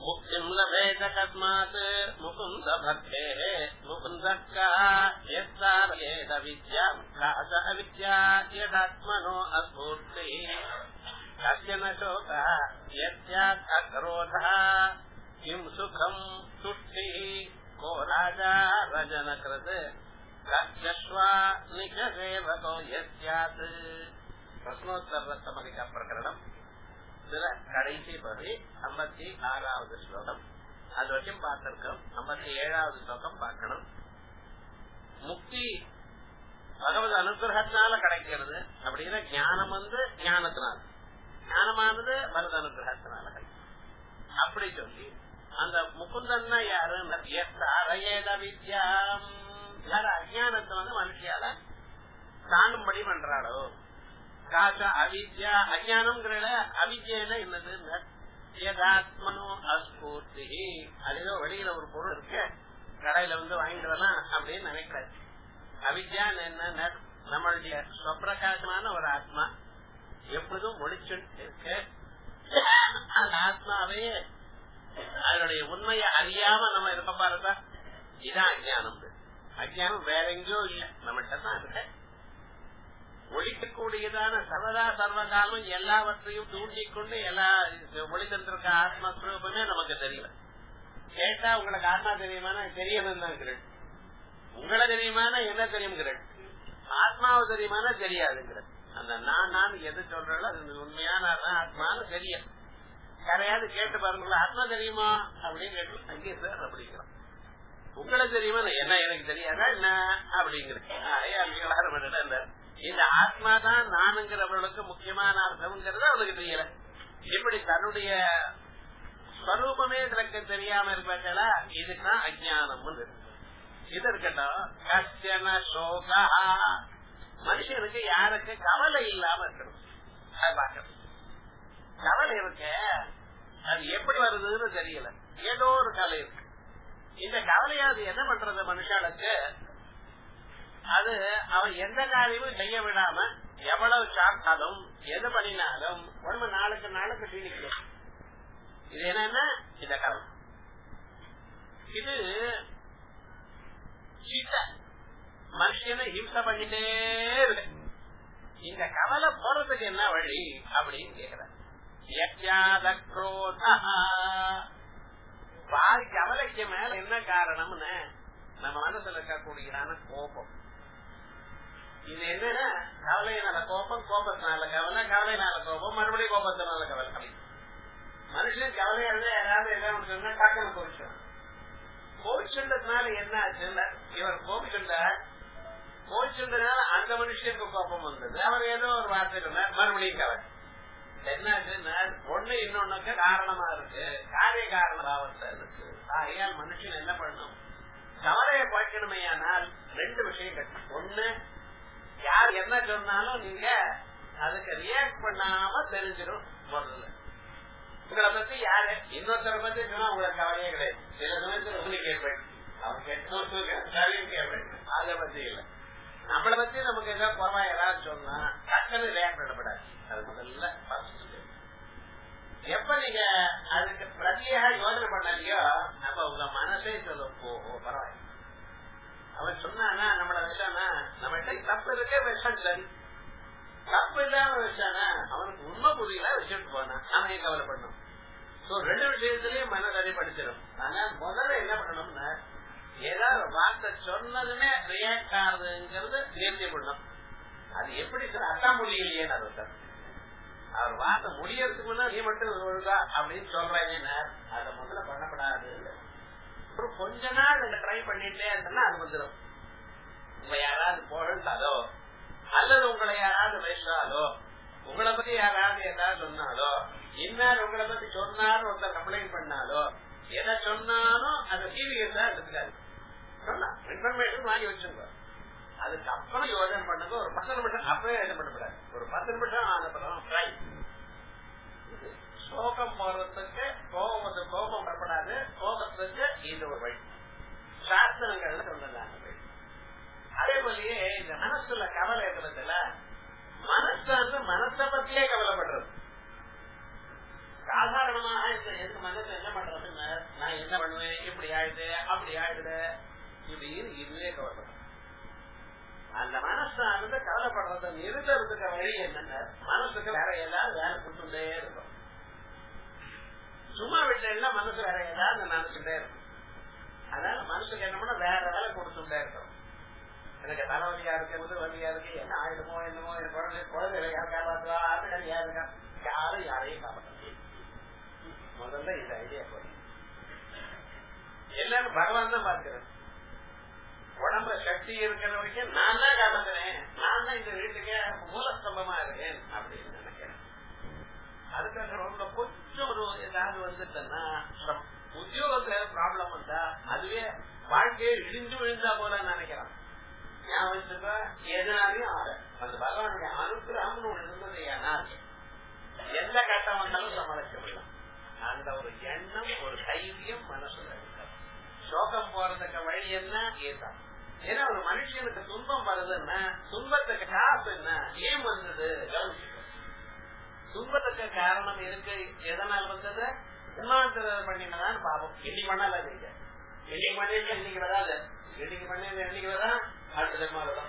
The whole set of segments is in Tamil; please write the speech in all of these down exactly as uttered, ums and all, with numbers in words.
முக்திம் லபேத கஸ்மாத் முகுந்த பக்தே முகுந்தக்கா யஸ்தாரயேத வித்யாம் காச அவித்யா யதாத்மனோ அஸ்பூர்த்தி கஸ்யன சோகா யஸ்யாத் அக்ரோதः கிம் சுகம் துஷ்டி கோ ராஜா ரஜனக்ருத் கஸ்யஸ்வா நிகசேவகோ யஸ்யாத். பிரஸ்னோத்தர பிரகரணம் இதுல கடைசி பகுதி ஐம்பத்தி ஆறாவது ஸ்லோகம். அது வரைக்கும் பார்த்திருக்கோம். ஐம்பத்தி ஏழாவது ஸ்லோகம் பார்க்கணும். முக்தி பகவத் அனுகிரகத்தினால கிடைக்கிறது அப்படின்னா ஞானம் வந்து ஞானத்தினால, ஞானமானது பகவத் அனுகிரகத்தினால கிடைக்கும். அப்படி சொல்லி அந்த முகுந்தன்னா யாரு? அரையேத வித்யாம், யாரு அஜானத்தை வந்து மனுஷியால தாண்டும்படி பண்றாளோ. காச அவித்யா, அஜானம்ங்கிற அவித்யன என்னது? யதாத்மனோ அஸ்பூர்த்தி. அதுதோ வெளியில ஒரு பொருள் இருக்கு, கடையில வந்து வாங்கிட்டு வரலாம் அப்படின்னு நினைக்கிறாரு. அவித்யா என்ன? நம்மளுடைய ஸ்வப்பிரகாசமான ஒரு ஆத்மா எப்பொழுதும் ஒளிச்சு இருக்கு. அந்த ஆத்மாவே அதனுடைய உண்மையை அறியாம நம்ம இருக்க பாருதா, இதான் அஜானம். அஜானம் வேற எங்கேயோ இல்ல, நம்மகிட்ட தான் இருக்க. ஒழிக்கக்கூடியதான சர்வதா சர்வகாலம் எல்லாவற்றையும் தூண்டிக்கொண்டு எல்லா ஒளி தந்திருக்க ஆத்மஸ்வரூபமே நமக்கு தெரியல. கேட்டா உங்களுக்கு ஆத்மா தெரியுமானா தெரியணும் தான். உங்களை தெரியுமானா என்ன தெரியுங்கிறேன், ஆத்மாவை தெரியுமானா தெரியாதுங்கிறது. அந்த நான் நான் எது சொல்றோம் அது உண்மையான ஆத்மான்னு தெரியும். யாரையாவது கேட்டு பாருங்களா ஆத்மா தெரியுமா அப்படின்னு கேட்டு அங்கே சார் அப்படிங்கிறோம். உங்களை தெரியுமா என்ன எனக்கு தெரியாதா என்ன அப்படிங்கிறேன். இந்த ஆத்மா தான் நானுங்கிறவர்களுக்கு முக்கியமான அர்த்தம்ங்கிறது அவனுக்கு தெரியல. இப்படி தன்னுடைய ஸ்வரூபமே எனக்கு தெரியாம இருப்பாங்களா, இதுதான் அஜானம். இது இருக்கட்டும். கஷ்டன சோகா, மனுஷனுக்கு யாருக்கு கவலை இல்லாம இருக்கணும். அது பார்க்கணும். கவலை இருக்க அது எப்படி வருதுன்னு தெரியல, ஏதோ ஒரு கவலை இருக்கு. இந்த கவலையாவது என்ன பண்றது மனுஷனுக்கு? அது அவன் எந்த காரியமும் செய்ய விடாம எவ்வளவு சாப்பிட்டாலும் எது பண்ணினாலும் உடம்பு நாளுக்கு நாளுக்கு சீனிக்கும். இது என்னன்னா இந்த கவலை. இது சீட்ட மனுஷனை ஹிம்சை பண்ணிட்டே இருக்கு. இந்த கவலை போறதுக்கு என்ன வழி அப்படின்னு கேக்குற. பாதி கவலைக்கு மேல என்ன காரணம்னு நம்ம மனசுல இருக்கக்கூடியதான கோபம். இது என்னன்னா கவலையினால கோபம், கோபத்தினால கவலை, கவலையினால கோபம், மறுபடியும் கோபத்தினால கவலை. மனுஷன் கவலையா இருந்தா யாராவது எதாவது சொன்னா டக்குனு கோபிச்சோம். கோபிச்சுன்றதுனால என்ன ஆச்சுன்னா இவர் கோபிச்சுண்டார். கோபிச்சுன்றதுனால அந்த மனுஷனுக்கு கோபம் வந்தது. அவர் ஏதோ ஒரு வார்த்தை சொன்னார், மறுபடியும் கவலை. என்ன ஆச்சுன்னா ஒண்ணு இன்னொன்னுக்கு காரணமா இருக்கு, காரிய காரண பாவத்தை இருக்கு. ஆகையால் மனுஷன் என்ன பண்ணணும்? கவலையை பார்க்கணுமே. ஆனால் ரெண்டு விஷயங்கள். ஒண்ணு, யார் என்ன சொன்னாலும் நீங்க அதுக்கு ரியாக்ட் பண்ணாம தெரிஞ்சிடும். முதல்ல உங்களை பத்தி யாரு இன்னொருத்தரை பத்தி சொன்னா உங்களுக்கு கவலையே கிடையாது. சில சமயத்துல சொல்லி கேட்பேன், அவங்க கேட்டு கேட்பேன், அதை பத்தி இல்ல. நம்மளை பத்தி நமக்கு ஏதாவது குறவா ஏதாவது சொன்னா டக்குன்னு ரியாக்ட் பண்ணப்படாது. அது முதல்ல எப்ப நீங்க அதுக்கு பிரதியாக யோசனை பண்ணலையோ நம்ம உங்க மனசே சொல்ல போ பரவாயில்ல. அவன் சொன்னானா நம்மள விஷானா நம்ம தப்பு இருக்க விஷம் சரி, தப்பு இல்லாம விஷானா அவனுக்கு உண்மை புரியல வச்சுட்டு போனா அவன் கவலை பண்ணும். ரெண்டு விஷயத்திலயும் மனதை அடிபடுத்திடும். ஆனா முதல்ல என்ன பண்ணணும்னா ஏதாவது வார்த்தை சொன்னதுமே ரியாக்ட் ஆகுதுங்கிறது நிறுத்தி பண்ணணும். அது எப்படி சார் அதான் முடியலையே சார், அவர் வார்த்தை முடியறதுக்கு முன்னா நீ மட்டும் ஒழுங்கா அப்படின்னு சொல்றேன். அதை முதல்ல பண்ணப்படாது. கொஞ்ச நாள் நீங்க ட்ரை பண்ணிட்டே இருந்தா அது வந்துடும். உங்களை யாராவது புகழ்ந்தாலோ அல்லது உங்களை யாராவது பேசினாலோ உங்களை பத்தி யாராவது ஏதாவது சொன்னாலோ இன்னார் உங்களை பத்தி சொன்னாலும் ஒருத்தர் கம்ப்ளைண்ட் பண்ணாலோ எதை சொன்னாலும் அதை சீரியஸா எடுத்துக்காது. சொன்னா இன்ஃபர்மேஷன் வாங்கி வச்சுங்க. அதுக்கப்புறம் யோசனை பண்ணுங்க. ஒரு பத்து நிமிஷம் அப்பவே யோசனை பண்ணக்கூடாது. ஒரு பத்து நிமிஷம் ஆனப்பறம் சோகம் போறதுக்கு கோபத்து கோபம் வரப்படாது. கோபத்துக்கு இது ஒரு வழி சாஸ்திரங்கள்ல சொன்னதான வழி. அதே போலயே இந்த மனசுல கவலை இருக்கிறதுல மனசு வந்து மனசை பத்தியே கவலைப்படுறது. சாதாரணமாக எதுக்கு மனசு என்ன பண்றதுன்னா நான் என்ன பண்ணுவேன், இப்படி ஆயிடுது அப்படி ஆயிடுது இப்படின்னு இதுவே கவலைப்படும். அந்த மனசானது கவலைப்படுறத நிறுத்துறதுக்கு வழி என்னன்னா மனசுக்கு வேற ஏதாவது வேலை கொடுத்துட்டே இருக்கும். சும்மா வீட்டுல மனசு வேற ஏதாவது நினைச்சுட்டே இருக்கும். அதனால மனசுக்கு என்ன பண்ண வேற வேலை கொடுத்துட்டே இருக்கும். எனக்கு தலைவலியா இருக்கு, முதுவலியா இருக்கு, என்ன ஆயிடுமோ என்னமோ, குழந்தை குழந்தைகளை யார் காப்பாற்றுவா, ஆட்டுகள் யாரு இருக்கா, யாரும் யாரையும் காப்பாற்ற முதல்ல இந்த ஐடியா போய் எல்லாரும் பகவான் தான் பார்க்கிறேன். உடம்புல சக்தி இருக்கிற வரைக்கும் நான் தான் காப்பாத்துறேன், நான் தான் இந்த வீட்டுக்கு மூலஸ்தம்பமா இருக்கேன் அப்படின்னு நினைக்கிறேன். அதுக்காக ரொம்ப கொஞ்சம் ஒரு ஏதாவது வந்துட்டேன்னா உத்தியோகத்துல ப்ராப்ளம் வந்தா அதுவே வாழ்க்கையை இடிஞ்சு விழுந்தா போல நினைக்கிறான். எதனாலையும் ஆக அந்த பகவானுடைய அனுகிரகம்னு ஒண்ணு இருந்தது. ஏன்னா எந்த கட்டம் வந்தாலும் சமாளிக்க முடியும். அந்த ஒரு எண்ணம், ஒரு தைரியம் மனசுல இருக்காது. சோகம் போறதுக்கு வழி என்ன ஏதான். ஏன்னா ஒரு மனுஷனுக்கு துன்பம் வருதுன்னா துன்பத்துக்கு காசு என்ன, ஏன் வந்தது கவனிச்சுக்கணும். துன்பத்துக்கு காரணம் இருக்கு, எதனால் வந்தது, உணாத்திரம் பண்ணினதான் பாவம். இன்னைக்கு பண்ணல நீங்க, இன்னைக்கு பண்ணிருக்க இன்னைக்கு வராது, இன்னைக்கு பண்ண இன்னைக்கு வரா அடுத்த மாதம்.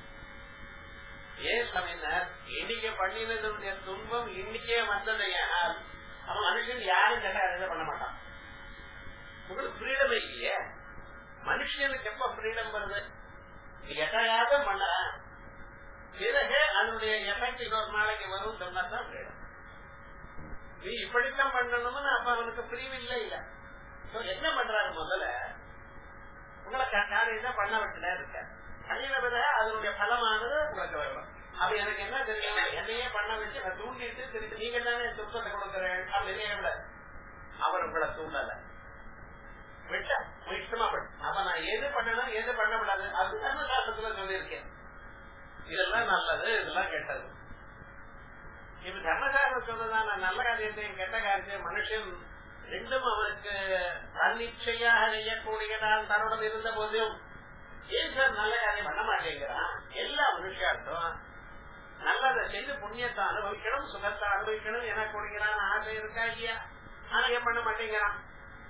ஏன் சமையல் இன்னைக்கு பண்ணினதுடைய துன்பம் இன்னைக்கே வந்தது. ஏனால் அவன் மனுஷன் யாரும் கேட்டா பண்ண மாட்டான். உங்களுக்கு ஃப்ரீடம் இல்லையே. மனுஷனுக்கு எப்ப ஃப்ரீடம் வருது, எட்டாவது பண்ண பிறகு அதனுடைய எஃபெக்ட் இன்னொரு நாளைக்கு வரும் சொன்னாதான் ஃப்ரீடம். நீ இப்படித்தான் பண்ணணும்னு அப்ப அவனுக்கு பிரிவு இல்லை. இல்ல என்ன பண்றாரு, முதல்ல உங்களை காலையில பண்ண விட்டுனே இருக்க, பண்ணின பிறகு அதனுடைய பலமானது உங்களுக்கு வரணும். அப்ப எனக்கு என்ன தெரியும், என்னையே பண்ண வச்சு நான் தூண்டிட்டு திருப்பி நீங்க தானே துக்கத்தை கொடுக்குறேன் அப்படின்னு அவர் உங்களை தூண்டல விட்டா இஷ்டமா பண்ண. அப்ப நான் எது பண்ணணும் எது பண்ணக்கூடாது அது தர்மசாஸ்திரத்துல சொல்லியிருக்கேன். இதெல்லாம் நல்லது, இதெல்லாம் கெட்டது. இப்ப தர்மசாஸ்திரம் சொன்னதான் நல்ல காரியத்தையும் கெட்ட காரியத்தையும் மனுஷன் ரெண்டும் அவனுக்கு தன்னிச்சையாக செய்யக்கூடியதான் தன்னுடன் இருந்த போதும் ஏன் சார் நல்ல காரியம் பண்ண மாட்டேங்கிறான். எல்லா மனுஷார்த்தம் நல்லதை செய்து புண்ணியத்தை அனுபவிக்கணும், சுகத்தை அனுபவிக்கணும் என கொடுக்கிறான் ஆசை இருக்கா இல்லையா. ஆனா ஏன் பண்ண மாட்டேங்கிறான்.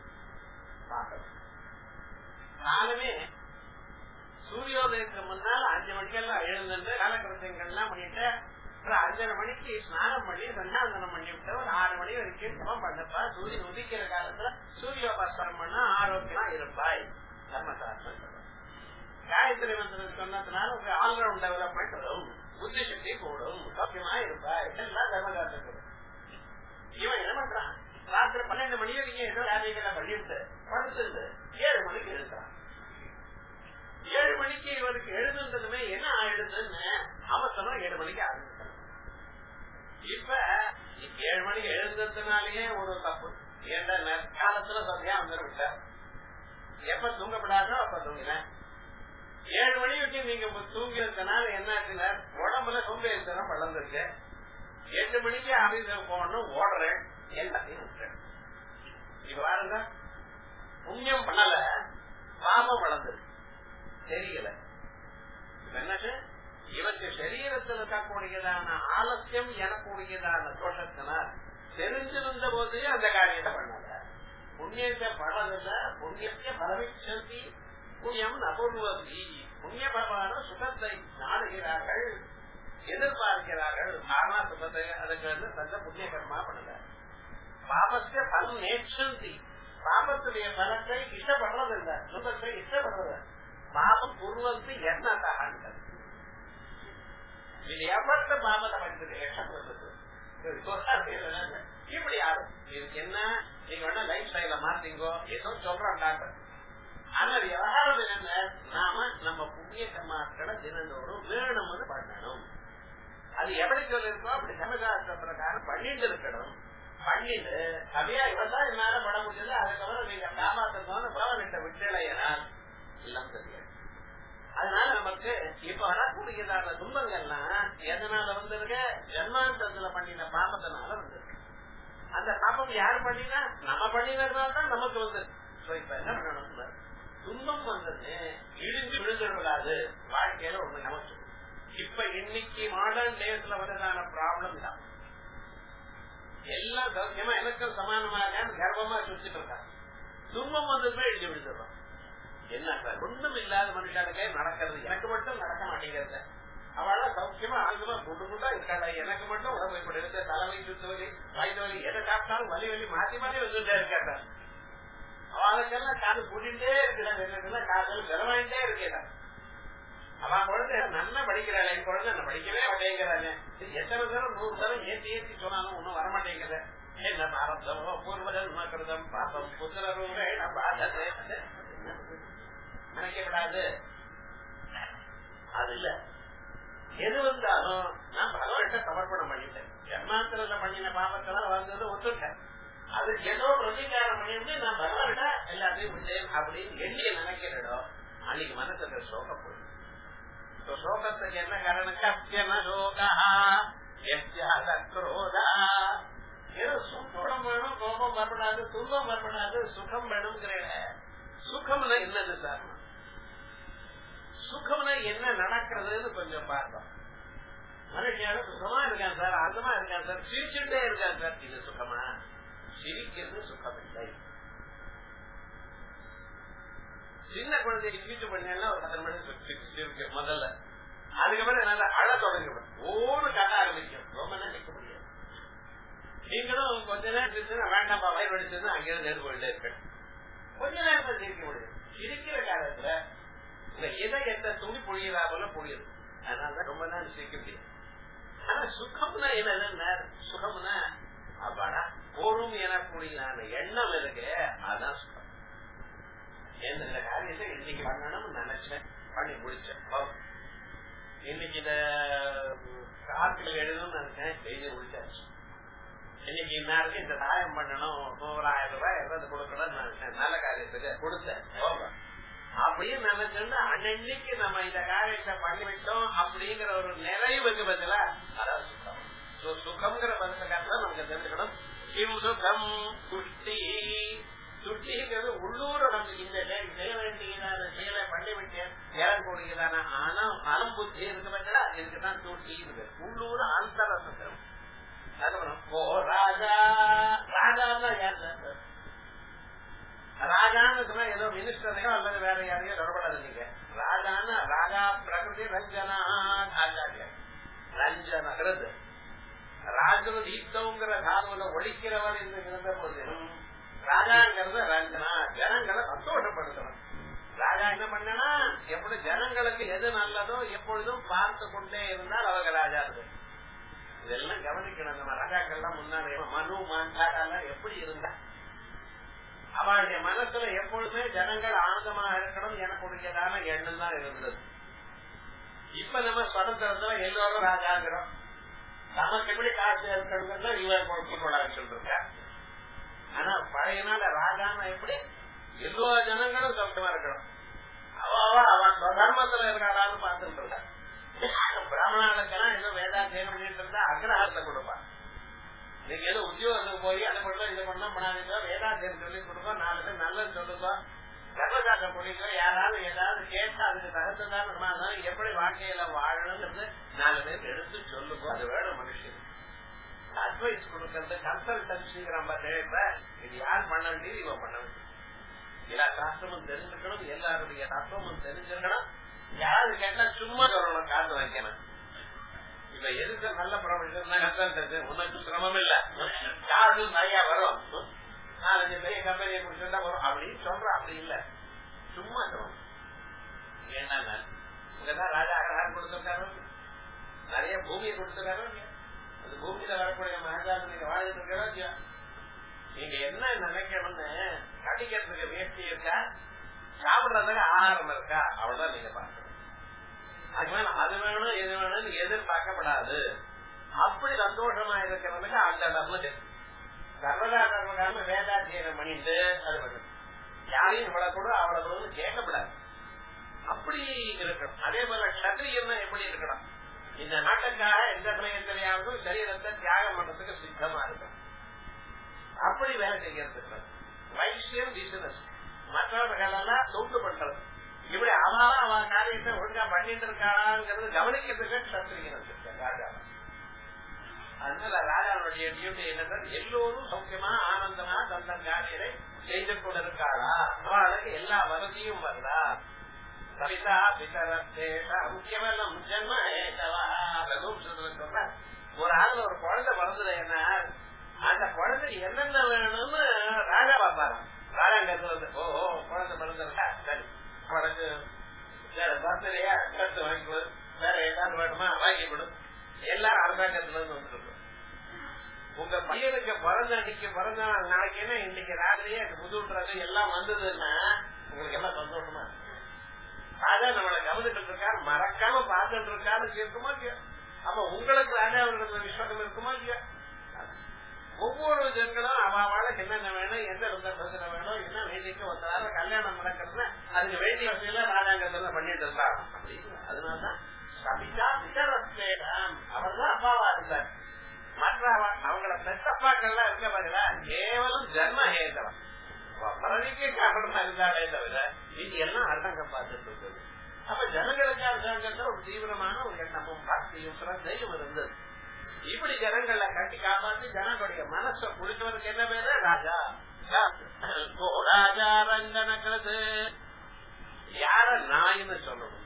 காலமே சூரியோதயத்துக்கு முன்னால் அஞ்சு மணிக்கெல்லாம் எழுந்து காலக்கிரசங்கள்லாம் பண்ணிட்டு அஞ்சரை மணிக்கு ஸ்நானம் பண்ணி சந்தாந்தனம் பண்ணி விட்டு ஒரு ஆறு மணி வரைக்கும் தவம் பண்ணப்பா. சூரியன் உதிக்கிற காலத்துல சூரியோபாசனம் பண்ணா ஆரோக்கியமா இருப்பாய். தர்மசாஸ்திரம் காயத்ரி மந்திரம் சொன்னதுனால ஒரு ஆல்ரவுண்ட் டெவலப்மெண்ட் வரும், புத்தி சக்தி கூடும், சௌக்கியமா இருப்பாய். எல்லாம் தர்மசாஸ்திரம். இவன் என்ன பண்றான், ராத்திரி பன்னெண்டு மணி வரைக்கும் ஏதோ வேலைகளை பண்ணிட்டு படுத்து ஏழு மணிக்கு எழுதுறான். ஏழு மணிக்கு இவருக்கு எழுதுன்றதுமே என்ன ஆயிடுதுன்னு அவசரம் ஏழு மணிக்கு ஆரம்பிச்சான். இப்ப ஏழு மணிக்கு எழுதுறதுனாலயே ஒரு தப்பு. ஏன்னா காலத்துல சந்தியா வந்துருவிட்ட எப்ப தூங்கப்படாதோ அப்ப தூங்கினேன். ஏழு மணி வச்சு நீங்க தூங்கிறதுனால என்ன ஆச்சுன்னா உடம்புல சோம்பேறித்தனம் வளர்ந்துருக்கு. எட்டு மணிக்கு ஆபீஸ் போகணும் ஓடுறேன், எல்லாத்தையும் விட்டுறேன். இப்ப பாருங்க, புண்ணியம் பண்ணல, பாவம் வளர்ந்துருக்கு, தெரியல. என்னது இவருக்கு சரீரத்தில் இருக்கக்கூடியதான ஆலசியம் எனக்கூடியதான தோஷத்தினால் தெரிஞ்சிருந்த போதே அந்த காரியத்தை பண்ணல. புண்ணியத்தை பலதில்ல, புண்ணியத்தை பலவிச்சந்தி புண்ணியம் அபூர்வதி. புண்ணிய பலமான சுகத்தை நாடுகிறார்கள், எதிர்பார்க்கிறார்கள். ஆனா சுகத்தை அதுக்கு வந்து தந்த புண்ணிய கர்மா பண்ணல. பாபத்தை பலம் நேற்றந்தி, பாபத்துடைய பலத்தை இஷ்டப்படுறதில்ல, சுகத்தை இஷ்டப்படுறது. பாபம் பூர்வத்து என்ன தாண்டது இது எவ்வளவு பாபத்தை படிக்கிறது இப்படி யாரும் இதுக்கு என்ன நீங்க வேணா லைஃப் ஸ்டைல மாத்தீங்கோ ஏதோ சொல்றோம் டாக்டர். ஆனா விவகாரம் என்ன, நாம நம்ம புண்ணிய கர்மாக்களை தினந்தோறும் வேணும்னு பண்ணணும். அது எப்படி சொல்லிருக்கோம் அப்படி சமசாஸ்திர பிரகாரம் பண்ணிட்டு இருக்கணும். பண்ணிட்டு அப்படியே இவதான் என்னால பட முடியல, அதுக்கப்புறம் நீங்க காப்பாற்றணும் பவனிட்ட விட்டலையனால் எல்லாம் தெரியாது. அதனால நமக்கு இப்ப வரக்கூடியதான துன்பங்கள்லாம் எதனால வந்திருக்க, ஜன்மாந்தத்துல பண்ணின பாபத்தினால வந்திருக்கு. அந்த பாபம் யாரு பண்ணினா நம்ம பண்ணினதுனால தான் நமக்கு வந்திருக்கு. இப்ப என்ன பண்ணணும், துன்பம் வந்தது இடிஞ்சு விழுந்துடக்கூடாது வாழ்க்கையில ஒண்ணு நமக்கு. இப்ப இன்னைக்கு மாடர்ன் டேஸ்ல வந்ததான ப்ராப்ளம் தான் எல்லாம் சௌக்கியமா எனக்கும் சமானமாக கர்வமா சுத்திட்டு இருக்காங்க. துன்பம் வந்ததுமே எழுதி விடுத்துறோம். என்ன சார் ஒண்ணும் இல்லாத மனுஷனுக்கே நடக்கிறது, எனக்கு மட்டும் நடக்க மாட்டேங்கிறது. அவள சௌக்கியமா ஆகுமா குண்டு குண்டா இருக்காளா, எனக்கு மட்டும் உடம்பு இப்படி இருக்க, தலைவலி சுத்து வலி வயிற்று வலி எதை சாப்பிட்டாலும் வலி வலி மாத்தி மாத்தி வந்துட்டே இருக்காங்க. அவளுக்கெல்லாம் காது கூட்டிகிட்டே இருக்கிறாங்க, காதல் செலவாயிட்டே இருக்கேன். அவன் குழந்தை நல்லா படிக்கிறாள், என் குழந்தை என்ன படிக்கவே மாட்டேங்கிறாங்க. எத்தனை தரம் நூறு தரம் ஏற்றி ஏற்றி சொன்னாலும் ஒன்னும் வரமாட்டேங்குது. என்ன பாரதமோ பூர்வதம் கிருதம் பாப்பம் புத்திரரும் நினைக்கப்படாது. அது இல்ல, எது வந்தாலும் நான் பகவான்கிட்ட சமர்ப்பணம் பண்ணிட்டேன். ஜன்மாந்திரத்துல பண்ணின பாபத்தெல்லாம் வந்தது ஒத்துட்டேன். அதுக்கு ஏதோ பிரதிகாரம் பண்ணிட்டு நான் பகவான்கிட்ட எல்லாத்தையும் விட்டேன் அப்படின்னு எண்ணி நினைக்கிறோம். அன்னைக்கு மனசுல சோகம் போயிடும். சோகத்துக்கு என்ன காரணம்? கத்தியன சோகா எரோதா. ஏதோ சுத்தம் வேணும், கோபம் வரப்படாது, துன்பம் வரப்படாது, சுகம் வேணுங்கிற. சுகம்னா என்னது சார்? சுகம்னா என்ன நடக்கிறதுன்னு கொஞ்சம் பார்த்தோம். மனுஷன் சுகமா இருக்கான் சார், அந்தமா இருக்கான் சார், சிரிச்சுட்டே இருக்கான் சார். இது சுகமா? சிரிக்கிறது சுகம் இல்லை. சின்ன குழந்தைக்கு சிரிச்சு பண்ணா ஒரு பத்து மணி முதல்ல, அதுக்கப்புறம் நல்லா அழ தொடங்கிடும், ஓடு கட்ட ஆரம்பிக்கும், ரொம்ப நேரம் நிற்க முடியாது. நீங்களும் கொஞ்ச நேரம் இருந்துச்சுன்னா வேண்டாம்பா வயிறு அடிச்சதுன்னா அங்கிருந்து எடுத்து போயிட்டே இருக்கேன். கொஞ்ச நேரத்தில் சிரிக்க முடியும். சிரிக்கிற காலத்துல இந்த இதயத்தை துணி பொழியதா போல பொழியுது, அதனாலதான் ரொம்ப நேரம் சிரிக்க முடியாது. ஆனா சுகம்னா என்னதுன்னா, சுகம்னா அப்பாடா போரும் எனக்கூடிய எண்ணம் இருக்கு, அதுதான் சுகம். இந்த காரியத்தை இன்னைக்கு பண்ணணும்னு நினைச்சேன், பண்ணி முடிச்சேன். இன்னைக்கு இந்த கார்த்தில் எழுதணும்னு நினைச்சேன், எழுதி முடிச்சாச்சு. இன்னைக்கு இந்நேரத்துக்கு இந்த சாயம் பண்ணணும், நூறாயிரம் ரூபாய் எதாவது கொடுக்கணும்னு நினைச்சேன், நல்ல காரியத்துக்கு கொடுத்தேன். அப்படின்னு நினைச்சோம்னா அன்னைக்கு நம்ம இந்த காரியத்தை பண்ணி விட்டோம் அப்படிங்கிற ஒரு நிறைவுக்கு பதிலா அதான் சுகம். சுகம்ங்கிற பதிலுக்காக நமக்கு தெரிஞ்சுக்கணும். கிம் சுகம் துஷ்டி. துஷ்டிங்கிறது உள்ளூர் நமக்கு இந்த செய்ய வேண்டியதான செயலை பண்ணிவிட்டு இறங்கக்கூடியதான அனம் அனம் புத்தி இருக்கு பார்த்தா, இதுக்குதான் துஷ்டி இருக்கு. உள்ளூர் அந்தரசம். ஓ ராஜா. ராஜான்னா யாரு? ராஜான்னு சொன்னா ஏதோ மினிஸ்டரையோ அல்லது வேற யாரையோ தொடர்படாது. நீங்க ராஜான்னா ராஜா பிரகிருதி ரஞ்சனா ஆச்சாரியா ரஞ்சனகிறது ராஜு தீப்தங்கிற தாதுல ஒழிக்கிறவர் என்று இருந்த போதிலும் ராஜாங்கிறது ரஞ்சனா, ஜனங்களை சந்தோஷப்படுத்தணும். ராஜா என்ன பண்ணனா எப்படி ஜனங்களுக்கு எது நல்லதோ எப்பொழுதும் பார்த்து கொண்டே இருந்தால் அவங்க ராஜா இருக்கு. இதெல்லாம் கவனிக்கணும். நம்ம ராஜாக்கள்லாம் முன்னாடி மனு மாண்டாலாம் எப்படி இருந்தா அவளுடைய மனசுல எப்பொழுதுமே ஜனங்கள் ஆனந்தமாக இருக்கணும் எனக்குரியதான எண்ணம் தான் இருந்தது. இப்ப நம்ம சுதந்திரத்துல எல்லோரும் ராஜாங்கிறோம். நமக்கு எப்படி காசு இருக்கிறது இவர் கொடுக்க சொல்றாங்க. ஆனா பழைய நாள் ராஜானா எப்படி எல்லா ஜனங்களும் சொந்தமா இருக்கணும். அவ அவன் தர்மத்துல இருக்கிறான்னு பார்த்துட்டு இருக்க. பிராமணர்களுக்கெல்லாம் இன்னும் வேதாத்தியம் பண்ணிட்டு இருந்தா அக்ரஹத்தை கொடுப்பான். நீங்க ஏதோ உத்தியோகத்துக்கு போய் அதை பண்ணலாம் இதை பண்ணலாம் பண்ணாதீங்க, வேதாத்தியம் சொல்லி கொடுப்போம், நாலு பேர் நல்லது சொல்லுவோம், தர்மசாஸ்திரம் பிடிக்கும். யாராவது ஏதாவது கேட்டா அதுக்கு தகுந்ததான் இருந்தாலும் எப்படி வாழ்க்கையில வாழணும்னு நாலு பேர் எடுத்து சொல்லுவோம். அது வேணும் மனுஷன். அட்வைஸ் கொடுக்கறது கன்சல்டன்சிங்கிற தேவை. இது யார் பண்ண வேண்டியது இவன் பண்ண வேண்டியது. எல்லா சாஸ்திரமும் தெரிஞ்சுக்கணும், எல்லாருடைய தத்துவமும் தெரிஞ்சுக்கணும். யாரு கேட்டா சும்மா சொல்லணும், காசு வாங்கிக்கணும். இப்ப எதுக்கு நல்ல ப்ரொஃபஷன் உனக்கு சிரமம் இல்ல, காசு நிறைய வரும், நாலஞ்சு பெரிய கம்பெனியை முடிச்சுட்டா வரும் அப்படின்னு சொல்ற. அப்படி இல்ல, சும்மா சொல்லணும். என்னன்னா இங்கதான் ராஜா அகராறு கொடுத்திருக்காரு, நிறைய பூமியை கொடுத்திருக்காரு. அந்த பூமியில வரக்கூடிய மகாஜால நீங்க வாழ்ந்துட்டு இருக்கா. நீங்க என்ன நினைக்கணும்னு கடிக்கிறதுக்கு முயற்சி இருக்கா, சாப்பிடுறதுக்கு ஆகாரம் இருக்கா, அவ்வளவுதான் நீங்க பார்க்கணும். அது வேணும் அது வேணும் இது வேணும்னு எதிர்பார்க்கப்படாது. அப்படி சந்தோஷமா இருக்கிறதுக்கு அந்த தர்ம சர்வதா தர்மகாம வேதாத்தியம் பண்ணிட்டு அது பண்ணும். யாரையும் விடக்கூட அவ்வளவு கேட்கப்படாது. அப்படி இருக்கணும். அதே போல கத்திரியன்னா எப்படி இருக்கணும், இந்த நாட்டுக்காக எந்த பிரயத்திலையாவது சரீரத்தை தியாகம் பண்றதுக்கு சித்தமா இருக்கும். அப்படி வேலை செய்யறது வைசியம் பிசினஸ் மற்றவர்கள் எல்லாம் தொண்டு பண்றது. இப்படி அவன் அவன் காரியத்தை ஒழுங்கா பண்ணிட்டு இருக்காங்கிறது கவனிக்கிறதுக்கு கத்திரிக்கணும் ராஜா. அதனால ராஜாவுடைய டியூட்டி என்னன்னா எல்லோரும் சௌக்கியமா ஆனந்தமா தந்த காரியத்தை செய்து கொண்டிருக்காளா? அவளுக்கு எல்லா வசதியும் வருதா? கவிதா பிதரத்தேஷாம் கேவலம் ஜன்ம ஏதவா. சொல்ற ஒரு ஆள் ஒரு குழந்தை பிறந்தது என்ன, அந்த குழந்தைக்கு என்னென்ன வேணும்னு ராஜா பாப்பாராம். ராஜாங்கத்துல வந்து ஓ குழந்தை பிறந்திருக்கா, சரி குழந்தை பர்த்டேயா கருத்து வாங்கிக்கொடு, வேற ஏதாவது வேணுமா வாங்கிக்கொடு, எல்லாரும் அரசாங்கத்துல இருந்து வந்துருக்கோம். உங்க பையனுக்கு பிறந்த அன்னைக்கு பிறந்த நாளைக்கு என்ன இன்னைக்கு ராத்திரியே புதுன்றது எல்லாம் வந்ததுன்னா உங்களுக்கு எல்லாம் சந்தோஷமா இருக்கு. ராஜா நம்மளை கவனிட்டு இருக்காரு, மறக்காம பார்த்துட்டு இருக்காரு இருக்குமா இல்லையா? அப்ப உங்களுக்கு ராஜா அவர்களுக்கு விஸ்வாசம் இருக்குமா இல்லையா? ஒவ்வொரு ஜனங்களும் அவளுக்கு என்னென்ன வேணும், எந்த பிரச்சனை வேணும், என்ன வேண்டிக்கு ஒருத்தராக கல்யாணம் நடக்கிறது அதுக்கு வேண்டிய வசதியில ராஜாங்கத்துல பண்ணிட்டு இருந்தாங்க. அதனாலதான் சபிதா பிதரத்தேஷாம் அவர் தான் அப்பாவா இருந்தார். மற்ற அவங்கள பெற்றப்பாக்கள்லாம் இருக்க பாருங்களா கேவலம் ஜன்ம ஹேதவம் பரவிக்கே காரணமா இருந்தாலே தவிர இது எல்லாம் அரசாங்கம் பார்த்துட்டு இருக்குது. அப்ப ஜனங்களுக்கு அரசாங்கத்துல ஒரு தீவிரமான ஒரு எண்ணமும் பக்தியும் சிரத்தையும் இருந்தது. இப்படி ஜனங்களை கட்டி காப்பாற்றி ஜனங்களுடைய மனசை குடிச்சவருக்கு என்ன பேரு? ராஜா. ராஜா ரஞ்சனக்கிறது யார நாயின்னு சொல்லணும்.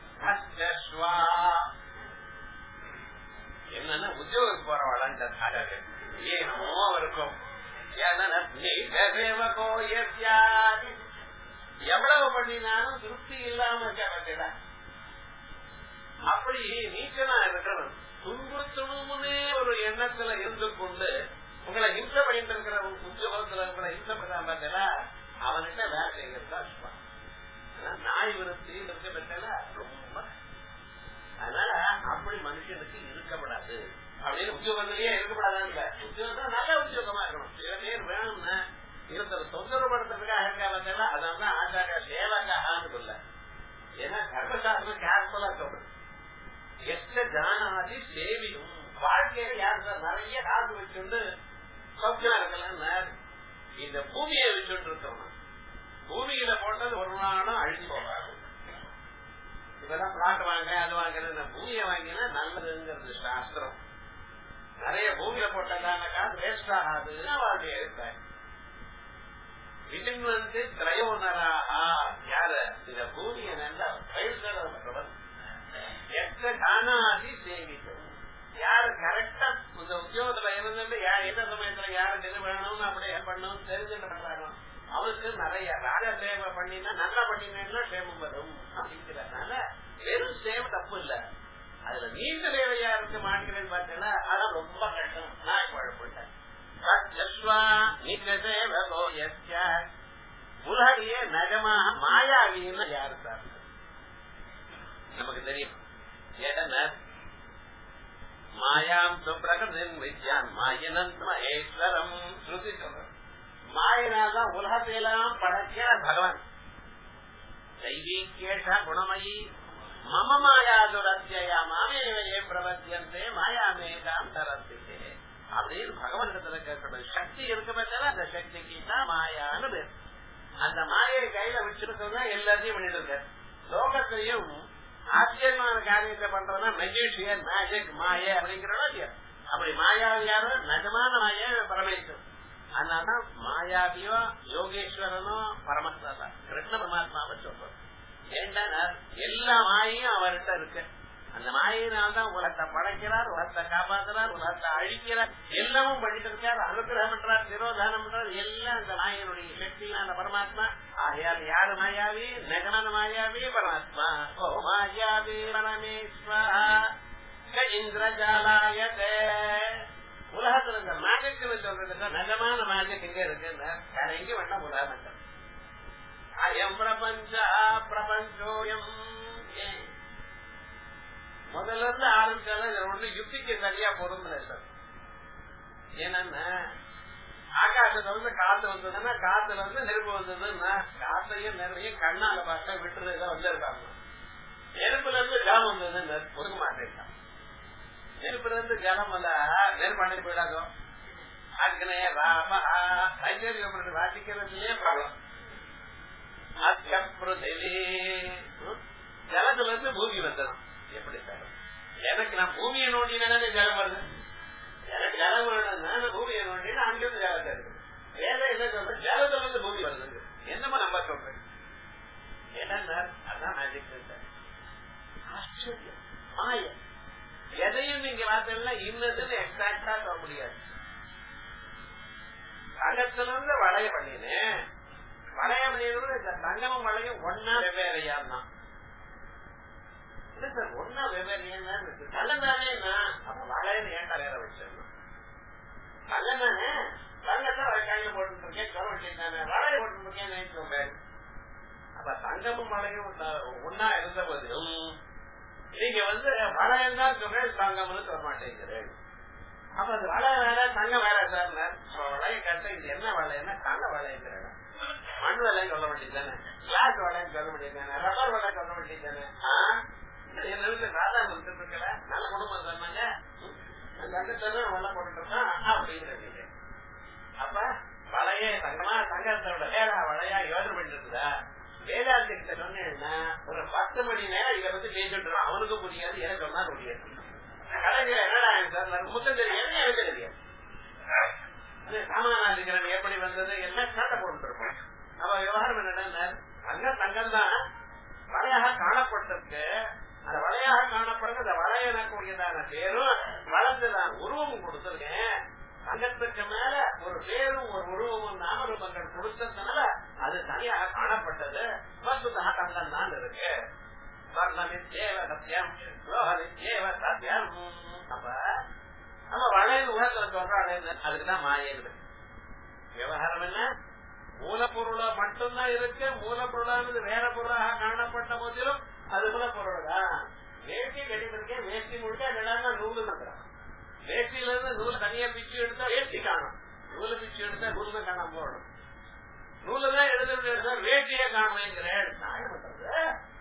என்னன்னா உத்தியோகம் போறவாளான்னு ஏனோ இருக்கும். எவ்வளவு பண்ணினாலும் திருப்தி இல்லாம இருக்க. அப்படி நீச்சனா இருக்கிறவன் துன்புறுத்தணும்னே ஒரு எண்ணத்துல இருந்து கொண்டு உங்களை ஹிம்சை பண்ணிட்டு இருக்கிற உத்தியோகத்துல உங்களை ஹிம்சை பண்ணாம பார்த்தா அவன்கிட்ட வேலை செய்கிறதா நாய் விருத்தி இருக்க பெற்றா ரொம்ப. அதனால அப்படி மனுஷனுக்கு இருக்கப்படாது அப்படின்னு உத்தியோகத்திலேயே இருக்கப்படாதான் இல்ல. உத்தியோகம் நல்ல உத்தியோகமா இருக்கணும். சில பேர் வேணும்னா இருந்த தொந்தரவுப்படுத்துறதுக்காக இருக்காங்க. அதனாலதான் ஆச்சாரிய சேவகான்னு சொல்ல. ஏன்னா கர்மசாஸ்திரம் கேர்ஃபுல்லா சொல்றது. எத்த ஜானாதி சேவியும் வாழ்க்கையில யாரு நிறைய காசு வச்சுட்டு சௌக்கியமா இருக்கலாம். இந்த பூமியை வச்சுட்டு இருக்கோம். பூமியில போட்டது ஒரு நாளும் அழிஞ்சு போவாங்க. இப்பதான் பிளாட் வாங்க அது வாங்க பூமியை வாங்கினா நல்லதுங்கிறது சாஸ்திரம். நிறைய பூமியில போட்டதான காசு வேஸ்ட் ஆகாதுன்னு வாழ்க்கைய இருப்பேன். விஜன் வந்து திரையோனராக யாரு இந்த பூமியை நல்லா பயிர்கிறவன் எத்த தானாதி சேவிக்கும். யாரு கரெக்டா இந்த உத்தியோகத்துல இருந்துட்டு எந்த சமயத்துல யாருக்கு எது வேணும்னு அப்படியே பண்ணணும் தெரிஞ்சுட்டு பண்றாங்க. அவருக்கு நிறைய ராஜா சேவை பண்ணினா நல்லா பண்ணினா சேமம் வரும் அப்படிங்கிறதுனால வெறும் சேவை தப்பு இல்ல. அதுல நீண்ட சேவையா இருக்கு மாட்டேங்கிறது பார்த்தீங்கன்னா அதான் ரொம்ப கஷ்டம். நான் குழப்பிட்டேன். உலகையே நகமாக மாயாவின்னு யாரு சார் நமக்கு தெரியும். ஏன்னா மாயாம் பிரகதின் வித்யான் மாயனந்த் மகேஸ்வரம் ஸ்ருதி சொல்ற. மாயனால்தான் உலகத்தையெல்லாம் படைக்கிற பகவான். தெய்வீகேஷா குணமயி மம மாயாதுரத்தியா மாமேவையே பிரபத்தியந்தே மாயாமேதாம் தரத்திலே அப்படின்னு பகவானிடத்துல கேட்கறது. சக்தி இருக்க பட்சம் அந்த சக்திக்கு தான் மாயான்னு பேர். அந்த மாயை கையில வச்சிருக்கா எல்லாத்தையும் பண்ணிட்டு இருக்க. லோகத்தையும் ஆச்சரியமான காரியத்தை பண்றதுன்னா மெஜிஷியன் மேஜிக் மாய அப்படிங்கிறோம் இல்லையா? அப்படி மாயாவி யாரு? நிஜமான மாய பரமேஸ்வரன். அதனால மாயாவியோ யோகேஸ்வரனோ பரமாத்மா கிருஷ்ண பரமாத்மாவை சொல்றோம். ஏண்டா எல்லா மாயையும் அவர்கிட்ட இருக்கு. அந்த மாயினால்தான் உலகத்தை படைக்கிறார், உலகத்தை காப்பாற்றுறார், உலகத்தை அழிக்கிறார், எல்லாமும் பண்ணிட்டு இருக்கார். அனுகிரகம் பண்றார், திரோதானம் பண்றார். எல்லாம் அந்த மாயனுடைய சக்தியான பரமாத்மா. ஆகையால் யாரு மாயாவி? நகமான மாயாவி பரமாத்மா. ஓ மாயாவி பரமேஸ்வர இந்திரஜாலாயதே. உலகத்துல இந்த மேஜிக்னு சொல்றதுக்கு நிஜமான மேஜிக் எங்க இருக்கு? வேற எங்க வேண்டாம். உலகம் அயம் பிரபஞ்ச பிரபஞ்சோயம். முதல்ல இருந்து ஆரம்பிச்சாலும் ஒண்ணு யுக்திக்கு சரியா பொருந்தல சார். ஏன்னா ஆகாசத்துல வந்து காத்து வந்ததுன்னா காத்துல வந்து நெருப்பு வந்ததுன்னா காத்தையும் நெருப்பையும் கண்ணால பார்த்தா விட்டுறதுதான் வந்திருக்காங்க. நெருப்புல இருந்து ஜலம் வந்தது ஒதுக்க மாட்டேன். நெருப்புல இருந்து ஜலம் வந்தா நெருப்பு அணை போயிடாதோ. அக்னே ராம ஐஸ்வர்யம் வாசிக்கிறதுலயே ப்ராப்ளம். ஜலத்துல இருந்து பூமி வந்ததான். எப்படி சார்? எனக்கு நான் பூமியை நோண்டினா ஜலம் வருது. எனக்கு ஜலம் வேணும்னா பூமியை நோண்டினா அங்கிருந்து ஜலத்தை இருக்கு. வேலை என்ன சொல்ற? ஜலத்துல இருந்து பூமி ஆச்சரியம் மாய. எதையும் நீங்க பார்த்தீங்கன்னா இன்னதுன்னு எக்ஸாக்டா சொல்ல முடியாது. தங்கத்துல இருந்து வளைய பண்ணினேன், வளைய பண்ணினது இந்த தங்கமும் வளையும் ஒன்னா வெவ்வேறையா தான் சார், ஒன்னா வெவ்வேறையா இருக்கு. தங்கம் தானே அப்ப வளையன்னு ஏன் தலையில வச்சிடணும்? தங்கம் தானே, தங்கத்தை கையில போட்டு இருக்கேன் சொல்ல வேண்டியதானே, வளைய போட்டு இருக்கேன் சொல்றேன். அப்ப தங்கமும் வளையும் ஒன்னா இருந்த போதிலும் நீங்க வந்து வளையம் தான் சொல்றேன், தங்கம்னு சொல்ல மாட்டேங்கிறேன். அப்ப அது வளைய வேற தங்கம் வேற சார். வளைய கட்ட இது என்ன வளையன்னா தங்க வளையங்கிறேன். மண் வளையம் சொல்ல வேண்டியதானே, கிளாஸ் வளையம் சொல்ல வேண்டியதானே, ரப்பர் வளையம் சொல்ல வேண்டியதானே. என் வீட்டுல ராதா கொடுத்துட்டு இருக்கல, நல்ல குடும்பம் சொன்னாங்க, வெள்ள போட்டு இருக்கான் அப்படிங்கிறீங்க. அப்ப வளைய தங்கமா தங்கத்தோட வேறா வளையா யோசனை பண்ணிட்டு இருக்குதா? வேதாந்தி கிட்ட சொன்னேன்னா ஒரு பத்து மணி நேரம் இதை பத்தி பேசிட்டு இருக்கான். அவனுக்கும் புரியாது, எனக்கு சொன்னா புரியாது. கலைஞர் என்னடா சார் முத்தம் தெரியாது, எனக்கு தெரியாது. சாமானிக்கிறன் எப்படி வந்தது எல்லாம் சண்டை போட்டு இருப்போம். அப்ப விவகாரம் என்னன்னா தங்கம் தங்கம் தான் வளையாக காணப்பட்டிருக்கு. அந்த வளையாக காணப்படுறது அந்த வளைய எனக்குரியதான பேரும் வளர்ந்துதான் உருவமும் கொடுத்திருக்கேன். தங்கத்துக்கு மேல ஒரு பேரும் ஒரு உருவமும் நாமரூபங்கள் கொடுத்ததுனால அது தனியாக காணப்பட்டது. வசுதா தங்கம் தான் இருக்கு. சத்தியம் சத்தியம். அப்ப நம்ம வளையல் உலகத்துல சொல்றாங்க, அதுக்குதான் மாயது. விவகாரம் என்ன, மூலப்பொருளா மட்டும்தான் இருக்கு. மூலப்பொருளானது வேற பொருளாக காணப்பட்ட போதிலும் அது மூலப்பொருள் தான். வேஷ்டி கட்டிருக்கேன், வேஷ்டி முழுக்க எல்லாரும் நூலு இருக்கிறான். வேஷ்டியில இருந்து நூல் தனியா பிச்சு எடுத்தா வேஷ்டி காணும், நூலை பிச்சு எடுத்தா நூல் தான் காணாம போடணும். நூலை தான் எடுத்து எடுத்தா வேஷ்டியே காணுங்கிறேன். நியாயம் பண்றது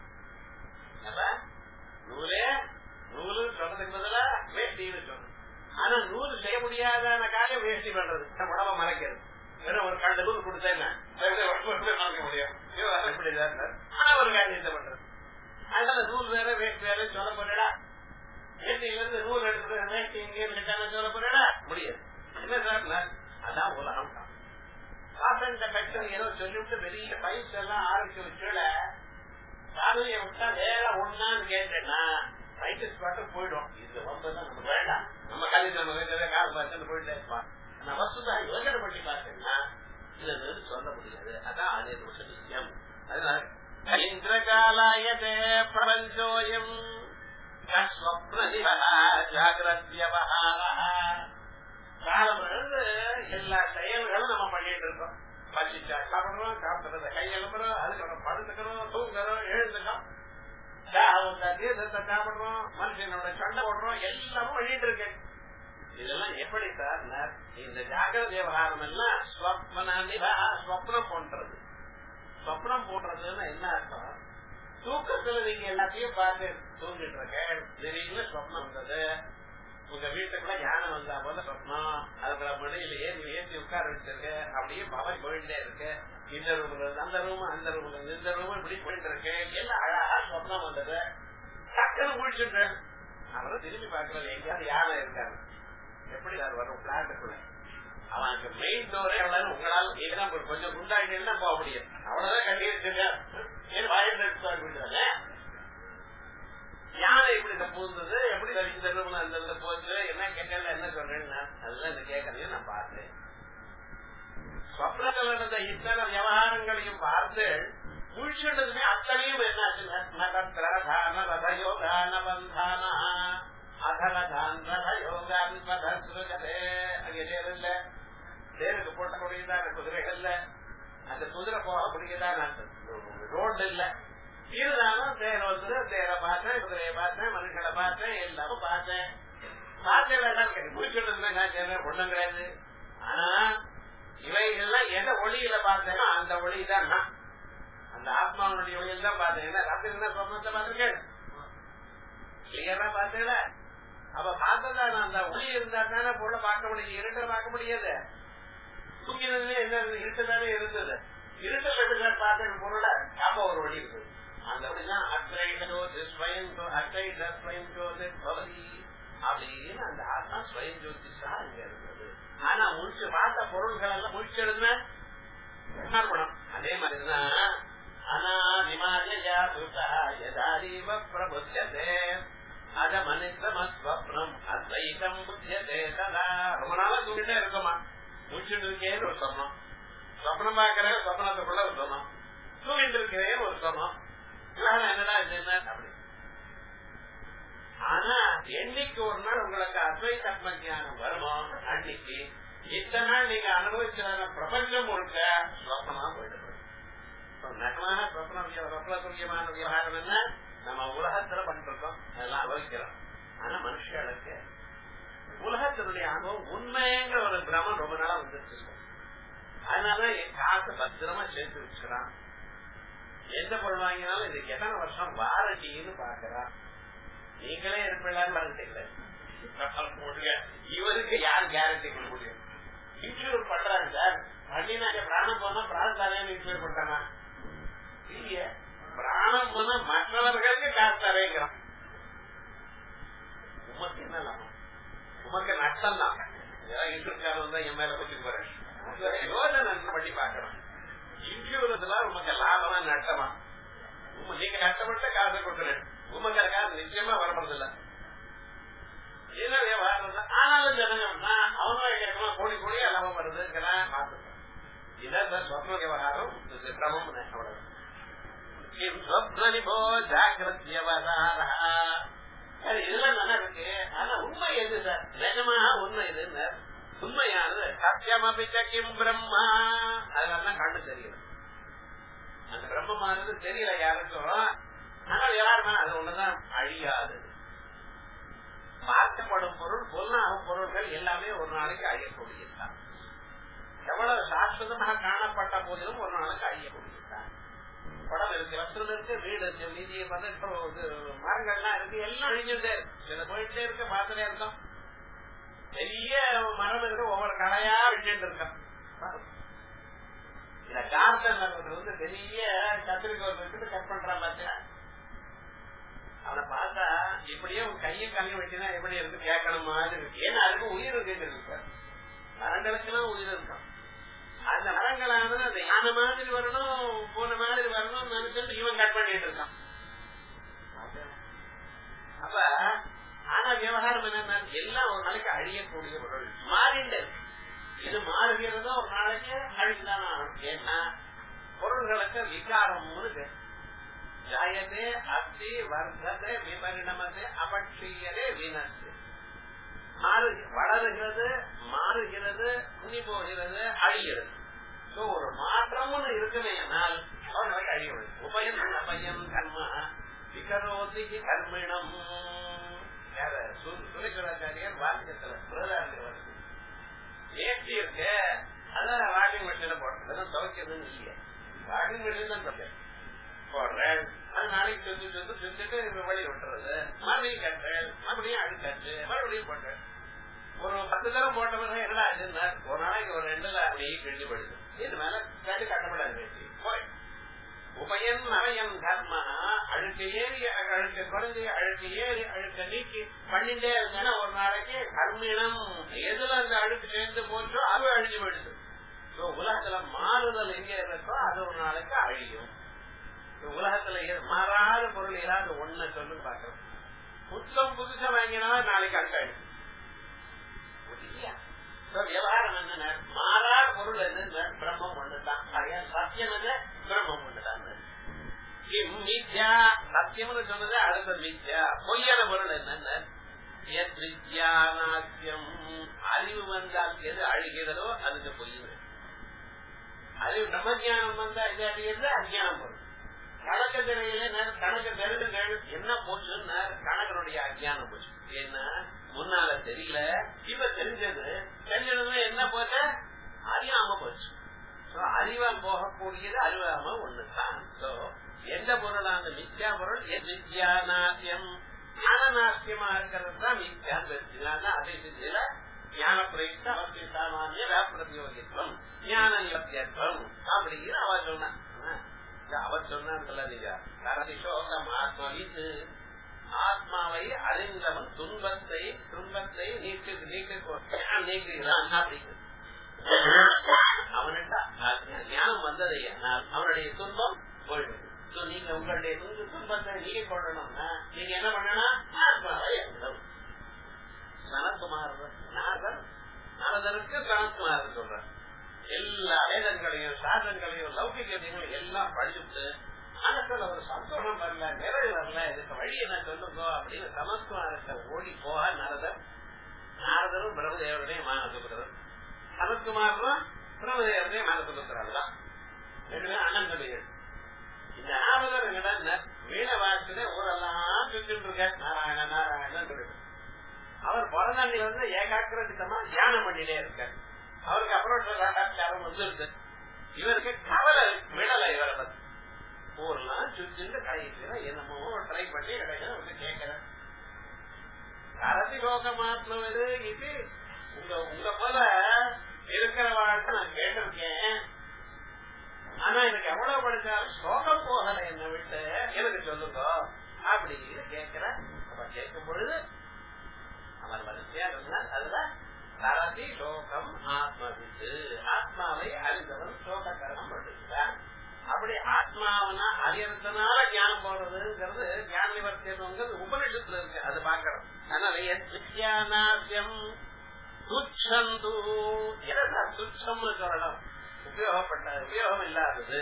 நூலே நூலு சொல்றதுக்கு பதிலா வேஷ்டின்னு சொல்லணும். ஆனா நூல் செய்ய முடியாத காரியம் வேஷ்டி பண்றது, உடம்ப மறைக்கிறது. வெறும் ஒரு கண்டு நூல் கொடுத்தேன்னா மறைக்க முடியும். எப்படிதான் ஆனா ஒரு காரியத்தை பண்றது. அதனால நூல் வேற வேஷ்டி வேற சொல்ல போறா, வேஷ்டியில இருந்து நூல் எடுத்து வேஷ்டி இங்கே சொல்ல போறா முடியாது. என்ன சார், அதான் உலகம். காசந்த ஃபேக்டரி ஏதோ சொல்லிவிட்டு பெரிய பைப்ஸ் எல்லாம் ஆரம்பிச்சு வச்சுல காலையை விட்டா வேற ஒண்ணான்னு கேட்டேன்னா சைக்கிள் பாட்டு போயிடும். இது வந்ததான் நமக்கு வேண்டாம். நம்ம காலேஜ் நம்ம காசு பார்த்து போயிட்டே இருப்பான். நான் வசுதா யோசனை பண்ணி பார்த்தேன்னா இதுல சொல்ல முடியாது. அதான் அதே விஷயம். அதனால இந்திரகாலாயதே பிரபஞ்சோயம் காலம் இருந்து எல்லா செயல்களும் நம்ம பண்ணிட்டு இருக்கோம். பசிச்சா சாப்பிடுறோம், சாப்பிடுறத கை எழுப்புறோம், அதுக்கப்புறம் படுத்துக்கிறோம், தூங்குறோம், எழுந்துக்கிறோம், தீர்த்தத்தை சாப்பிடுறோம், மனுஷனோட சண்டை போடுறோம், எல்லாமும் பண்ணிட்டு இருக்கேன். இதெல்லாம் எப்படி சார்? இந்த ஜாகிரத விவகாரம் எல்லாம் ஸ்வப்னம் போன்றது. ஸ்வப்னம் போன்றதுன்னு என்ன அர்த்தம்? தூக்கத்துல நீங்க எல்லாத்தையும் பார்த்து தூங்கிட்டு இருக்கேன், திடீர்னு ஸ்வப்னம் வந்தது. உங்க வீட்டுக்குள்ள யானை வந்தா போல சொப்னம், அதுக்குள்ள மடியில ஏறி ஏற்றி உட்கார வச்சிருக்க, அப்படியே பவர் போயிட்டே இருக்கு. இந்த ரூம்ல அந்த ரூம், அந்த ரூம்ல இந்த ரூம் இப்படி போயிட்டு இருக்கு. எல்லாம் அழகா சொப்னம் வந்தது. டக்குன்னு முடிச்சுட்டு அவரும் திரும்பி பாக்குறது எங்கேயாவது யானை இருக்காரு. எப்படி சார் வரும் பிளாட்டுக்குள்ள? அவனுக்கு மெயின் டோரே எவ்வளவு உங்களால் ஏன்னா கொஞ்சம் குண்டாயிட்டா போக முடியாது. அவ்வளவுதான் கட்டி வச்சிருக்காரு. யானை இப்படி பூந்தது, எப்படி இந்த ரூம்ல அந்த போச்சு, என்ன கேட்கல, என்ன சொல்றேன்னு அதெல்லாம் இந்த கேட்கறதையும் நான் பார்த்தேன். சொப்னங்கள் நடந்த இத்தனை விவகாரங்களையும் பார்த்து முழிச்சுட்டதுமே அத்தனையும் என்ன ரதயோகான பந்தானா அதலதான் ரதயோகான் பதே. அங்கே தேர் இல்ல, தேருக்கு போட்டக்கூடியதான குதிரைகள் இல்ல, அந்த குதிரை போகக்கூடியதான ரோடு இல்ல. இருந்தாலும் தேர வந்து தேரை பார்த்தேன், குதிரையை பார்த்தேன், மனுஷனை பார்த்தேன், எல்லாமும் பார்த்தேன். பார்த்தேன் வேண்டாம் முடிச்சுட்டு ஒண்ணும் கிடையாது. ஆனா இவைகள்லாம் எந்த ஒளியில பார்த்தேன்னா அந்த ஒளிதான் நான், அந்த ஆத்மாவுடைய ஒளியில் தான் பார்த்தேன். ஏன்னா ராத்திரி சொப்பனத்தை பார்த்திருக்கேன், கிளியரா பார்த்தேன். அப்ப பார்த்ததான் அந்த ஒளி இருந்தா தானே பொருளை பார்க்க முடியும், இருட்டை பார்க்க முடியாது. தூங்கினதுல என்ன இருட்டுதானே இருந்தது. இருட்டில் எப்படி பார்த்தேன் பொருளை அப்ப ஒரு ஒளி இருக்குது. அந்த ஒளிதான் அப்படின்னு அந்த ஆத்மா ஸ்வயம் ஜோதிஷா இங்க இருந்தது. ஆனா முடிச்சு பார்த்த பொருள்கள் எல்லாம் முடிச்சிருந்தேன். அதே மாதிரிதான் அநாதிமாயா யதாரீவ பிரபுத்தியதே அதமனித்தமஸ்வப்னம் அத்வைதம் புத்தியதே ததா. ரொம்ப நாளா தூங்கிட்டே இருக்கோமா, முடிச்சுட்டு இருக்கேன்னு ஒரு சொன்னோம், சொப்னம் பாக்குறேன் சொப்னத்துக்குள்ள ஒரு சொன்னோம், தூங்கிட்டு இருக்கிறேன்னு ஒரு சொன்னோம், என்னடா இது அப்படி. ஆனா என்னைக்கு ஒரு நாள் உங்களுக்கு அத்வைத ஆத்ம ஞானம் வருமோ அன்னைக்கு இத்தனை நாள் நீங்க அனுபவிச்ச பிரபஞ்சம் முழுக்க சொப்னமா போயிட்டு நகமான சொப்னம் சொப்ன துல்லியமான விவகாரம் என்ன நம்ம உலகத்துல பண்ணிருக்கோம், அதெல்லாம் அனுபவிக்கிறோம். ஆனா மனுஷர்களுக்கு உலகத்தினுடைய அனுபவம் உண்மைங்கிற ஒரு பிரமம் ரொம்ப நாளா வந்துருச்சு. அதனால என் காசு பத்திரமா சேர்த்து வச்சுக்கிறான். எந்த பொருள் வாங்கினாலும் இதுக்கு எத்தனை வருஷம் வாரண்டின்னு பாக்குறான். நீங்களே இருப்பீங்களான்னு வாரண்டில்ல, இவருக்கு யார் கேரண்டி கொடுக்க முடியும்? இன்சூர் பண்றாங்க சார், பண்ணினா பிராணம் போனா பிராணத்தானே இன்சூர் பண்றானா இல்லையே, பிராணம் போனா மற்றவர்களுக்கு காசு தரேங்கிறான். உமக்கு என்ன லாபம்? உமக்கு நஷ்டம் தான். இன்சூரன்ஸ் தான் என் மேல பத்தி போறேன் யோசனை பண்ணி பாக்குறோம். இன்சூரன்ஸ்ல உமக்கு லாபமா நஷ்டமா? நீங்க கஷ்டப்பட்ட காசை கொடுக்குறேன், உமக்கு காசு நிச்சயமா வரப்படுறதில்ல. என்ன விவகாரம் ஆனாலும் ஜனங்க அவங்களும் கோடி கோடியா லாபம் வருதுங்கிறேன் பார்த்துருக்கேன். இதான் சொப்ன விவகாரம் கிரமம். ஜாகிரத் இதெல்லாம் நல்லா இருக்கு. ஆனா உண்மை எது சார்? நிஜமாக உண்மை எதுன்னு உண்மையானது சத்தியமபிச்சம் பிரம்மா. அதனாலதான் கண்டு தெரியல, அந்த பிரம்மமானது தெரியல யாருக்கும். ஆனால் யாருமே அது ஒண்ணுதான் அழியாது. பார்க்கப்படும் பொருள் பொருளாகும் பொருள்கள் எல்லாமே ஒரு நாளைக்கு அழியக்கூடியதுதான். எவ்வளவு சாஸ்வதமாக காணப்பட்ட போதிலும் ஒரு நாளைக்கு அழியக்கூடியதுதான். படம் இருக்கு, வஸ்திரம் இருக்கு, வீடு இருக்கு, நிதியை மரங்கள்லாம் இருக்கு, எல்லாம் அழிஞ்சுட்டே இருக்கு. சில போயிட்டே இருக்கு, பார்த்துட்டே இருக்கோம். பெரிய மரம் இருக்கு, ஒவ்வொரு கடையா அழிஞ்சுட்டு இருக்கோம். இந்த கார்டன் வந்து பெரிய கத்திரிக்கோள் வச்சுட்டு கட் பண்றான் பாத்தியா, அவனை பார்த்தா இப்படியே உன் கையை கண்ணி வச்சுனா எப்படி இருக்கு கேட்கணும் மாதிரி இருக்கு. ஏன்னா அதுக்கு உயிர் இருக்கு சார், மரங்களுக்கெல்லாம் உயிர் இருக்கும். அந்த மரங்களானது அந்த யானை மாதிரி வரணும், போன மாதிரி வரணும் நினைச்சுட்டு இவன் கட் பண்ணிட்டு இருக்கான். அப்ப ஆனா விவகாரம் என்ன, எல்லாம் ஒரு நாளைக்கு அழியக்கூடிய பொருள் மாறிண்டு. இது மாறுகிறதோ ஒரு நாளைக்கு அழிந்துதான் ஆகணும். ஏன்னா பொருள்களுக்கு விகாரம்னு ஜாயதே அஸ்தி வர்த்ததே விபரிணமதே அபட்சியதே வினஸ்து. மாறு வளருகிறது, மாறுகிறது, துணி போகிறது, அழிகிறது. ஒரு மாற்றம்னு இருக்குமே ஆனால் அவர்களுக்கு அழிகிறது. உபயம் அபயம் கர்ம விகரோதி கர்மிணம். சுரேஸ்வராச்சாரியர் வாக்கியத்துல பிரதான ஏற்றி இருக்கு, அதான் வாக்கிங் மெஷின போட்டது துவைக்கிறதுன்னு இல்லையா, வாக்கிங் மெஷின் தான் சொல்றேன் போடுறேன். அது நாளைக்கு செஞ்சு செஞ்சு செஞ்சுட்டு வழி விட்டுறது, மறுபடியும் கட்டுறேன், மறுபடியும் அழுக்காச்சு, மறுபடியும் போட்டேன். ஒரு பத்து தரம் போட்ட பிறகு என்னடா ஆச்சுன்னா ஒரு நாளைக்கு ஒரு ரெண்டுல அப்படியே கிழிஞ்சு போயிடுது. இது மேல கண்டு கட்டப்படாது. உபயன் அரையன் கர்மா அழுக்க ஏறி அழுக்க குறைஞ்சி அழுக்க ஏறி அழுக்க நீக்கி பண்ணிட்டே இருந்தா ஒரு நாளைக்கு கர்மினம் எதுல அந்த அழுக்கு சேர்ந்து போச்சோ அது அழிஞ்சு போயிடுது. உலகத்துல மாறுதல் எங்க இருக்கோ அது ஒரு நாளைக்கு அழியும். உலகத்துல மாறாத பொருள் ஏதாவது ஒண்ணு சொல்லு பாக்கிறோம். புத்தம் புதுசா வாங்கினா நாளைக்கு அழுக்காயிடும். விவகாரம் என்ன, மாறாத பொருள் என்ன, பிரம்மம் ஒண்ணுதான். சத்தியம் என்ன, பிரம்மம் ஒண்ணுதான். சத்தியம்னு சொன்னது அடுத்த மித்யா. பொய்யான பொருள் என்னன்னு அறிவு வந்தால் எது அழிகிறதோ அதுக்கு பொய். அறிவு பிரம்மஜானம் வந்தா எது அழிகிறது, அஜானம் பொருள். கணக்கு தெரியல, கணக்கு தெரிஞ்சு என்ன போச்சுன்னா கணக்கனுடைய அஜானம் போச்சு. என்ன முன்னால தெரியல, இப்ப தெரிஞ்சது. தெரிஞ்சதுமே என்ன போச்சு, அறியாம போச்சு. அறிவா போகக்கூடியது அறிவாம ஒண்ணுதான். எந்த பொருளான மித்யா பொருள் வித்யாநாசியம் ஞானநாசியமா இருக்கிறது தான் மித்யான் பெருசினால அதை செஞ்சல ஞான பிரயுக்த அவசிய சாமானிய பிரதியோகித்துவம் ஞான நிலத்தியத்துவம் அப்படிங்கிற அவ சொன்னான். அவர் சொன்னோகம் ஆத்மவித்து ஆத்மாவை அறிந்தவன் துன்பத்தை துன்பத்தை நீக்க நீக்குகிறான் அப்படிங்கிறது. அவன்கிட்ட ஞானம் வந்ததை அவனுடைய துன்பம் போயிடும். நீங்க உங்களுடைய துன்ப துன்பத்தை நீங்க கொள்ளணும்னா நீங்க என்ன பண்ணணும்? ஆத்மாவை எழுதணும். சனத்குமார் நாரதர் நாரதருக்கு சனத்குமார் சொல்ற எல்லா வேதங்களையும் சாதனங்களையும் லௌகிகத்தையும் எல்லாம் படிச்சுட்டு மனசுல ஒரு சந்தோஷம் வரல, நிறைவு வரல, இதுக்கு வழி என்ன சொல்லுங்கோ அப்படின்னு சனத்குமாரத்தை ஓடி போக நாரதர். நாரதரும் பிரம்மதேவருடைய மானசுபுத்திரர், சனத்குமாரும் பிரம்மதேவருடைய மானசுபுத்திரர் தான் ரெண்டு பேரும் அண்ணன் தம்பிகள். இந்த நாரதர் என்ன வீண வாசல ஊரெல்லாம் சுத்திட்டு இருக்க நாராயண நாராயணன் சொல்லிட்டு அவர் பிறந்தாண்டில வந்து ஏகாக்கிரமா தியானம் பண்ணிட்டே இருக்காரு. அவருக்கு அப்புறம் வந்துருக்கு. இவருக்கு கவலை விடலை. இவரை பத்தி ஊர்லாம் சுத்திட்டு கடைசியில என்னமோ ட்ரை பண்ணி கிடைக்கிற வந்து கேட்கிறேன். கரதி லோக மாற்றம் இது இது உங்க உங்க போல இருக்கிற வாழ்க்கை நான் கேட்டிருக்கேன். ஆனா எனக்கு எவ்வளவு படிச்சாலும் சோகம் போகல என்ன விட்டு எனக்கு சொல்லுங்க அப்படின்னு கேட்கிற. அப்ப கேட்கும் பொழுது அவர் வரிசையா இருந்தால் அதுல கரதி சோகம் ஆத்மவித்து ஆத்மாவை அறிந்தவன் சோககரணம் பண்ணுகிறார். அப்படி ஆத்மாவனா அறியறதுனால ஞானம் போறதுங்கிறது ஞான நிவர்த்திங்கிறது உபநிஷத்துல இருக்கு. அது பாக்கிறோம். அதனால துச்சந்து துச்சம்னு சொல்லலாம். உபயோகப்பட்ட உபயோகம் இல்லாதது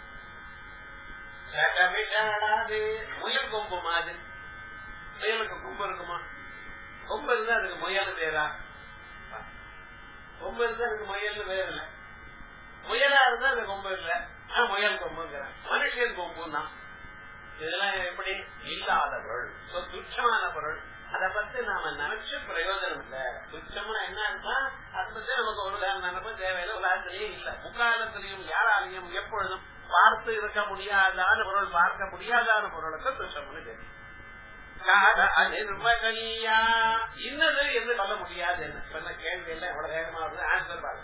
முயல் கொம்பு மாதிரி. முயலுக்கு கொம்பு இருக்குமா? கொம்பு இருந்தா அதுக்கு முயல் பேரா? கொம்பு இருந்தா அதுக்கு முயல் பேர் இல்ல. முயலா இருந்தா அது கொம்பு இல்ல, முயல் கொம்புங்கிற மனுஷன் கொம்புன்னா இதெல்லாம் எப்படி இல்லாத பொருள், துச்சமான பொருள். அதை பத்தி நாம நினைச்சு பிரயோஜனம் இல்ல. துச்சமா என்ன இருக்கா அதை பத்தி நமக்கு ஒரு நினைப்பு தேவையில்லை. உலகத்திலேயே இல்ல. முக்காலத்திலையும் யாராலையும் எப்பொழுதும் பார்த்து இருக்க முடியாதான பொருள், பார்க்க முடியாதான பொருளுக்கு துச்சம்னு தெரியும். இன்னது என்று சொல்ல முடியாது. என்ன கேள்வி இல்லை, எவ்வளவு வேகமா வருது ஆன்சர் பாருங்க.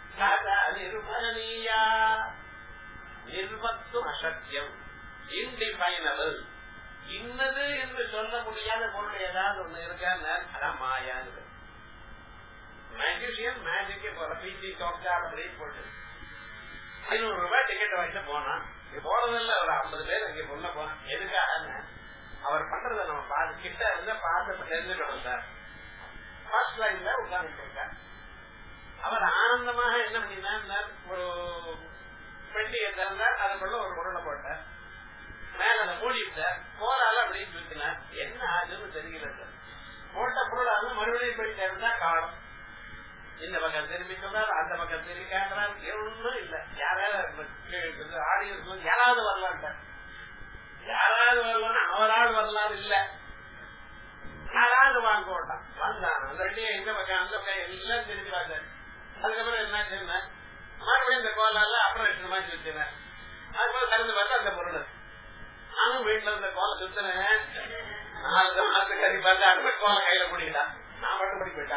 நிர்வத்தும் அசத்தியம், இன்டிஃபைனபிள். இன்னது என்று சொல்ல முடியாத பொருள் ஏதாவது ஒண்ணு இருக்கான்னு அதான் மாயான்னு. மேஜிஷியன் மேஜிக்கு போற பிசி டோக்கா அப்படின்னு போட்டு ஐநூறு ரூபாய் டிக்கெட் வாங்கிட்டு போனா போறதில்ல. ஒரு ஐம்பது பேர் அங்கே பொண்ண போனா எதுக்காக அவர் பண்றத நம்ம பார்த்து கிட்ட இருந்தா பார்த்து தெரிஞ்சுக்கணும் சார். ஃபர்ஸ்ட் லைன்ல உட்கார்ந்து இருக்கார். அவர் ஆனந்தமாக என்ன பண்ணினா ஒரு பெட்டியை திறந்தார், அதுக்குள்ள ஒரு பொருளை போட்டார், மேல அதை மூடிட்டார், போறால அப்படின்னு சுத்தினார். என்ன ஆகுதுன்னு தெரியல சார். போட்ட பொருளாக மறுபடியும் போய் திறந்தா காணும். இந்த பக்கம் திரும்பி சொல்றாரு, அந்த பக்கம் திரும்பி கேட்கிறார். ஒன்னும் இல்ல. யாராவது ஆடியன்ஸ் யாராவது வரலாம், யாராவது வரலாம், அவரால் வரலாம் இல்ல, யாராவது வாங்க போட்டான் வந்தான். அந்த வண்டியை இந்த பக்கம் அந்த பக்கம் எல்லாம் திரும்பி பார்த்தாரு. அதுக்கப்புறம் என்ன சொன்னார், மறுபடியும் இந்த கோலால அப்புறம் மாதிரி சுத்தினார். அதுக்கப்புறம் திறந்து பார்த்தா அந்த பொருள். நானும் வீட்டுல இருந்த கோலை சுத்தினேன். நாலு மாசத்துக்கு கறி பார்த்து அடுத்த கோலை கையில முடியலாம். நான் மட்டும் படி போயிட்டேன்.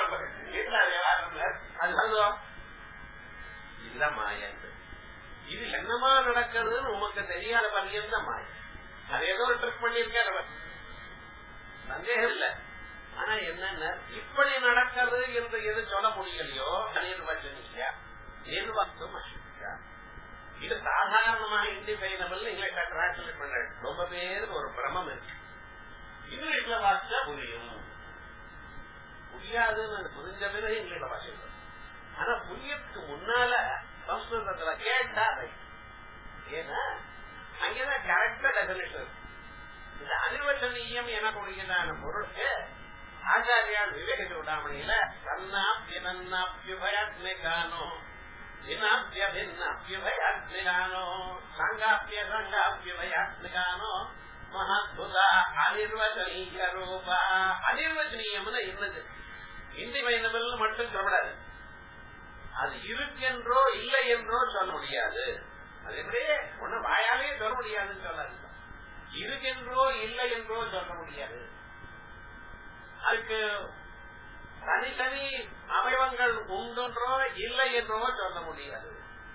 அது சொல்லுவோம் இல்ல மாயா. இது என்னமா நடக்கிறதுன்னு உமக்கு தெரியாத பள்ளியும் தான் மாயா. அது ஏதோ ஒரு ட்ரிக் பண்ணிருக்க சந்தேகம் இல்ல. ஆனா என்னன்னா இப்படி நடக்கிறது என்று எது சொல்ல முடியலையோ நிர்வச்சனிக்கா நிர்வாகம் அசிக்கா. இது சாதாரணமாக இன்டிஃபைனபிள் இங்கிலீஷ்ல டிரான்ஸ்லேட் பண்ண ரொம்ப பேருக்கு ஒரு பிரமம் இருக்கு. இங்கிலீஷ்ல வாசிச்சா புரியும், புரியாதுன்னு புரிஞ்ச பிறகு இங்கிலீஷ்ல வாசிக்கணும். ஆனா புரியறதுக்கு முன்னால சம்ஸ்கிருதத்துல கேட்டா ஏன்னா அங்கேதான் கரெக்டா டெபினிஷன். இந்த அனிர்வச்சனீயம் எனக்கூடியதான பொருளுக்கு ஆச்சாரியால் விவேக சூடாமணியில சன்னாப்தியன்னாப்தியுபயாத்மிகானோ வினாப்தியபின்னாப்தியுபயாத்மிகானோ சங்காப்திய சங்காப்தியுபயாத்மிகானோ மகாத்புதா அனிர்வச்சனீய ரூபா. அனிர்வச்சனீயம்னு என்னது? இன்டிஃபைனபிள் மட்டும் சொல்லக்கூடாது. அது இருக்கென்றோ இல்லை என்றோ சொல்ல முடியாது. அது எப்படியே ஒண்ணு வாயாலே சொல்ல முடியாதுன்னு சொல்லாது. இருக்கென்றோ இல்லை என்றோ சொல்ல முடியாது. அதுக்கு தனித்தனி அவயவங்கள் உண்டென்றோ இல்லை என்றோ சொல்ல முடியாது.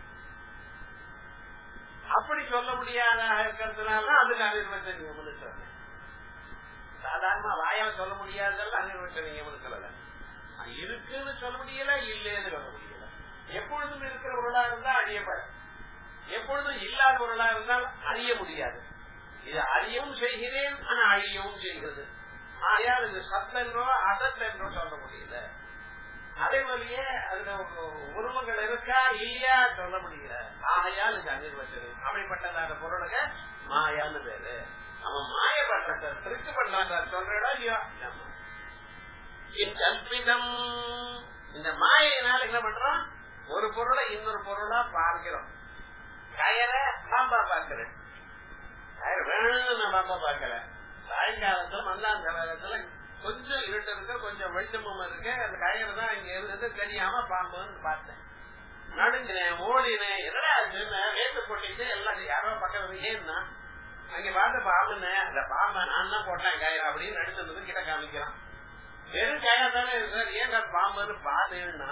அப்படி சொல்ல முடியாதாக இருக்கிறதுனால அதுக்கு அனிர்வச்சனீயம்னு சொன்னேன். சாதாரணமா வாயால சொல்ல முடியாதல்ல அனிர்வச்சனீயம்னு சொல்லல. இருக்குன்னு சொல்ல முடியல, இல்லைன்னு சொல்ல முடியல. எப்பொழுதும் இருக்கிற பொருளா இருந்தா அழியப்பட, எப்பொழுதும் இல்லாத பொருளா இருந்தால் அறிய முடியாது. இது அறியவும் செய்கிறேன், ஆனா அழியவும் செய்கிறது. ஆகையால் இது சத்தென்றோ அசத்தென்றோ சொல்ல முடியல. அதே மாதிரியே அதுல உருவங்கள் இருக்கா இல்லையா சொல்ல முடியல. ஆகையால் இது அனிர்வச்சனம். அப்படிப்பட்டதான பொருளுக்கு மாயான்னு பேரு. அவன் மாய பண்ற திருச்சி பண்றாங்க சொல்றா இல்லையா. கல்பிதம் இந்த மாயினால என்ன பண்றோம், ஒரு பொருளை இன்னொரு பொருளா பார்க்கிறோம். கயரை பாம்பா பார்க்கிறேன், கயிறு வேணும்னு நான் பாம்பா பார்க்கல. சாயங்காலத்துல மந்தாந்தத்துல கொஞ்சம் இருட்டு இருக்கு, கொஞ்சம் வெளிச்சமும் இருக்கு, அந்த கயிறு தான் இங்க இருந்தது தெரியாம பாம்புன்னு பார்த்தேன். நடுங்கினேன், ஓடினேன், என்னடா வேட்டு போட்டிட்டு எல்லாம் யாரோ பக்கத்துல ஏன்னா அங்க பார்த்த பாம்புன்னு அந்த பாம்பை நான் தான் போட்டேன் கயிறு அப்படின்னு நடுத்தது கிட்ட காமிக்கிறான். வெறும் கயிறு தானே இருக்கு, ஏன் பாம்புன்னு பார்த்தேன்னா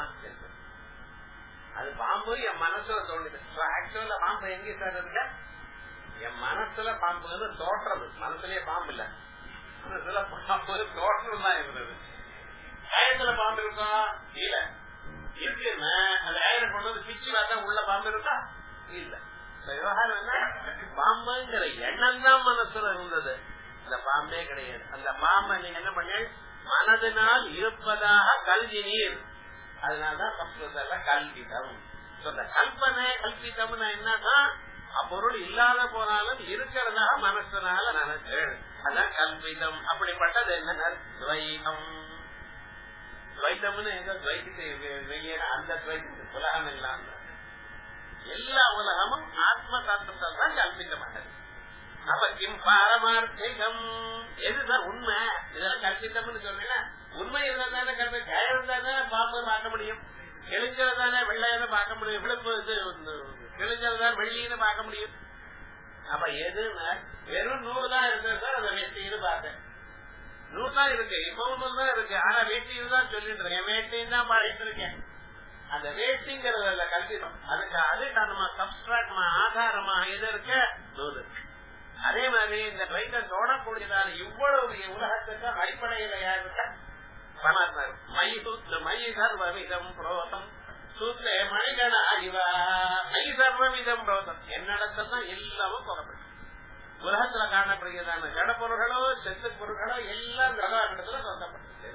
அது பாம்பு என் மனசுல தோணுது. ஆக்சுவலா பாம்பு எங்க சார் இருக்க, என் மனசுல பாம்புன்னு தோற்றது, மனசுலயே பாம்பு இல்ல, மனசுல பாம்பு தோற்றம் தான் இருந்தது. கயத்துல பாம்பு இருக்கா இல்ல, இருக்குன்னா அந்த கயிறை கொண்டு வந்து பிச்சு பார்த்தா உள்ள பாம்பு இருக்கா இல்ல. விவகாரம் என்ன, பாம்புங்கிற எண்ணம் தான் மனசுல இருந்தது, அந்த பாம்பே கிடையாது. அந்த பாம்பை நீங்க என்ன பண்ண மனதினால் இருப்பதாக கல்வி நீர், அதனாலதான் சம்ஸ்கிருதத்துல கல்பிதம் சொல்ல. கல்பனை கல்பிதம்னா என்னன்னா அப்பொருள் இல்லாத போனாலும் இருக்கிறதா மனசனால நினைச்சேன், அதான் கல்பிதம். அப்படிப்பட்டது என்ன துவைதம். துவைதம்னு ஏதோ துவைத்து அந்த துவைத்து உலகம் இல்லாம எல்லா உலகமும் ஆத்ம தத்துவம் தான் கல்பிதமானது. அப்ப கிம் பாரமார்த்திகம் எதுதான் உண்மை, இதெல்லாம் கல்பித்தம்னு சொன்னா உண்மை இருந்தானே கல்வி. கயிறு தானே பாம்பு பார்க்க முடியும், கிழிஞ்சதானே வெள்ளையான பார்க்க முடியும், விழுப்பு கிழிஞ்சதான் வெள்ளின்னு பார்க்க முடியும். அப்ப எதுன்னா வெறும் நூறு தான் இருந்தது, அதை வேட்டின்னு பார்த்தேன். நூறு தான் இருக்கு, இப்பவும் நூறு தான் இருக்கு, ஆனா வேட்டின்னு தான் சொல்லிட்டு இருக்கேன், வேட்டின்னு தான் பாடிட்டு இருக்கேன். அந்த வேட்டிங்கிறதுல கல்விதம், அதுக்கு அது நம்ம சப்ஸ்ட்ராக்ட் ஆதாரமா இது இருக்க நூறு. அதே மாதிரி இந்த துவைத்தம் தோடக்கூடியதான இவ்வளவு உலகத்துக்கு அடிப்படையில யாருக்க பரமாத்மா. மயி சூத்ர மயி சர்வவிதம் புரோதம் சூத்ர மணிகண அறிவா மயி சர்வவிதம் புரோதம், என்னிடத்தான் எல்லாமும் புறப்பட்டு உலகத்துல காணப்படுகிறதான ஜட பொருள்களோ செத்து பொருள்களோ எல்லாம் கடத்துல சொந்தப்பட்டது.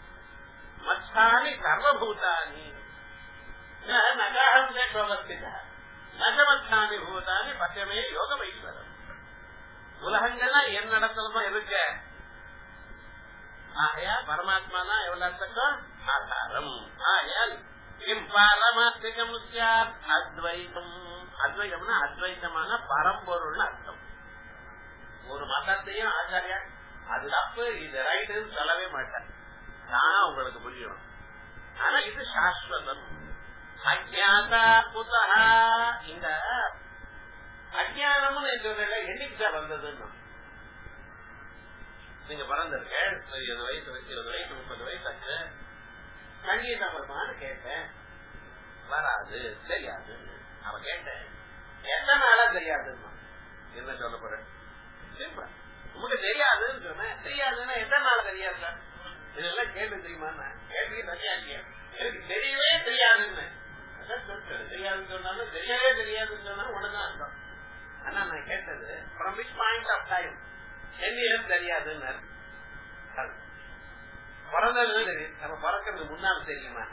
மத்தானி சர்வபூதானி நகாஹம் பிரவர்த்தித நகமத்தானி பூதானி பச்சமே யோக வைஸ்வரம். உலகங்கள்லாம் என்னிடத்துலதான் இருக்க, ஆகையால் பரமாத்மா தான் எவ்வளவுக்கும் ஆதாரம். ஆகையால் பரமாத்மிகம் அத்வைதம். அத்வைதம்னா அத்வைதமான பரம்பொருள் அர்த்தம். ஒரு மதத்தையும் ஆச்சாரியா அது தப்பு இது ரைட்டுன்னு சொல்லவே மாட்டேன், தானா உங்களுக்கு புரியணும். ஆனா இது சாஸ்வதம். அஜாதா புதா, இந்த அஜானம்னு சொல்ற என்னைக்குதான் வந்ததுன்னு நீங்க பிறந்திருக்க இருபது வயசு இருபது வயசு முப்பது வயசு ஆச்சு, சங்கீதம் வருமானு கேட்டேன், வராது தெரியாது. அவன் கேட்டேன் எத்தனை நாளா தெரியாதுன்னா என்ன சொல்ல போறேன், உங்களுக்கு தெரியாதுன்னு சொன்னேன். தெரியாதுன்னா எத்தனை நாள் தெரியாது, இதெல்லாம் கேள்வி தெரியுமா, கேள்வி சரியா இல்லையா, எனக்கு தெரியவே தெரியாதுன்னு தெரியாதுன்னு சொன்னாலும் தெரியவே தெரியாதுன்னு சொன்னாலும் ஒண்ணுதான் அர்த்தம். ஆனா நான் கேட்டது from which point of time, ten years தெரியாதுன்னு பிறந்தது தெரியும், நம்ம பிறக்கிறது முன்னாள் தெரியுமா,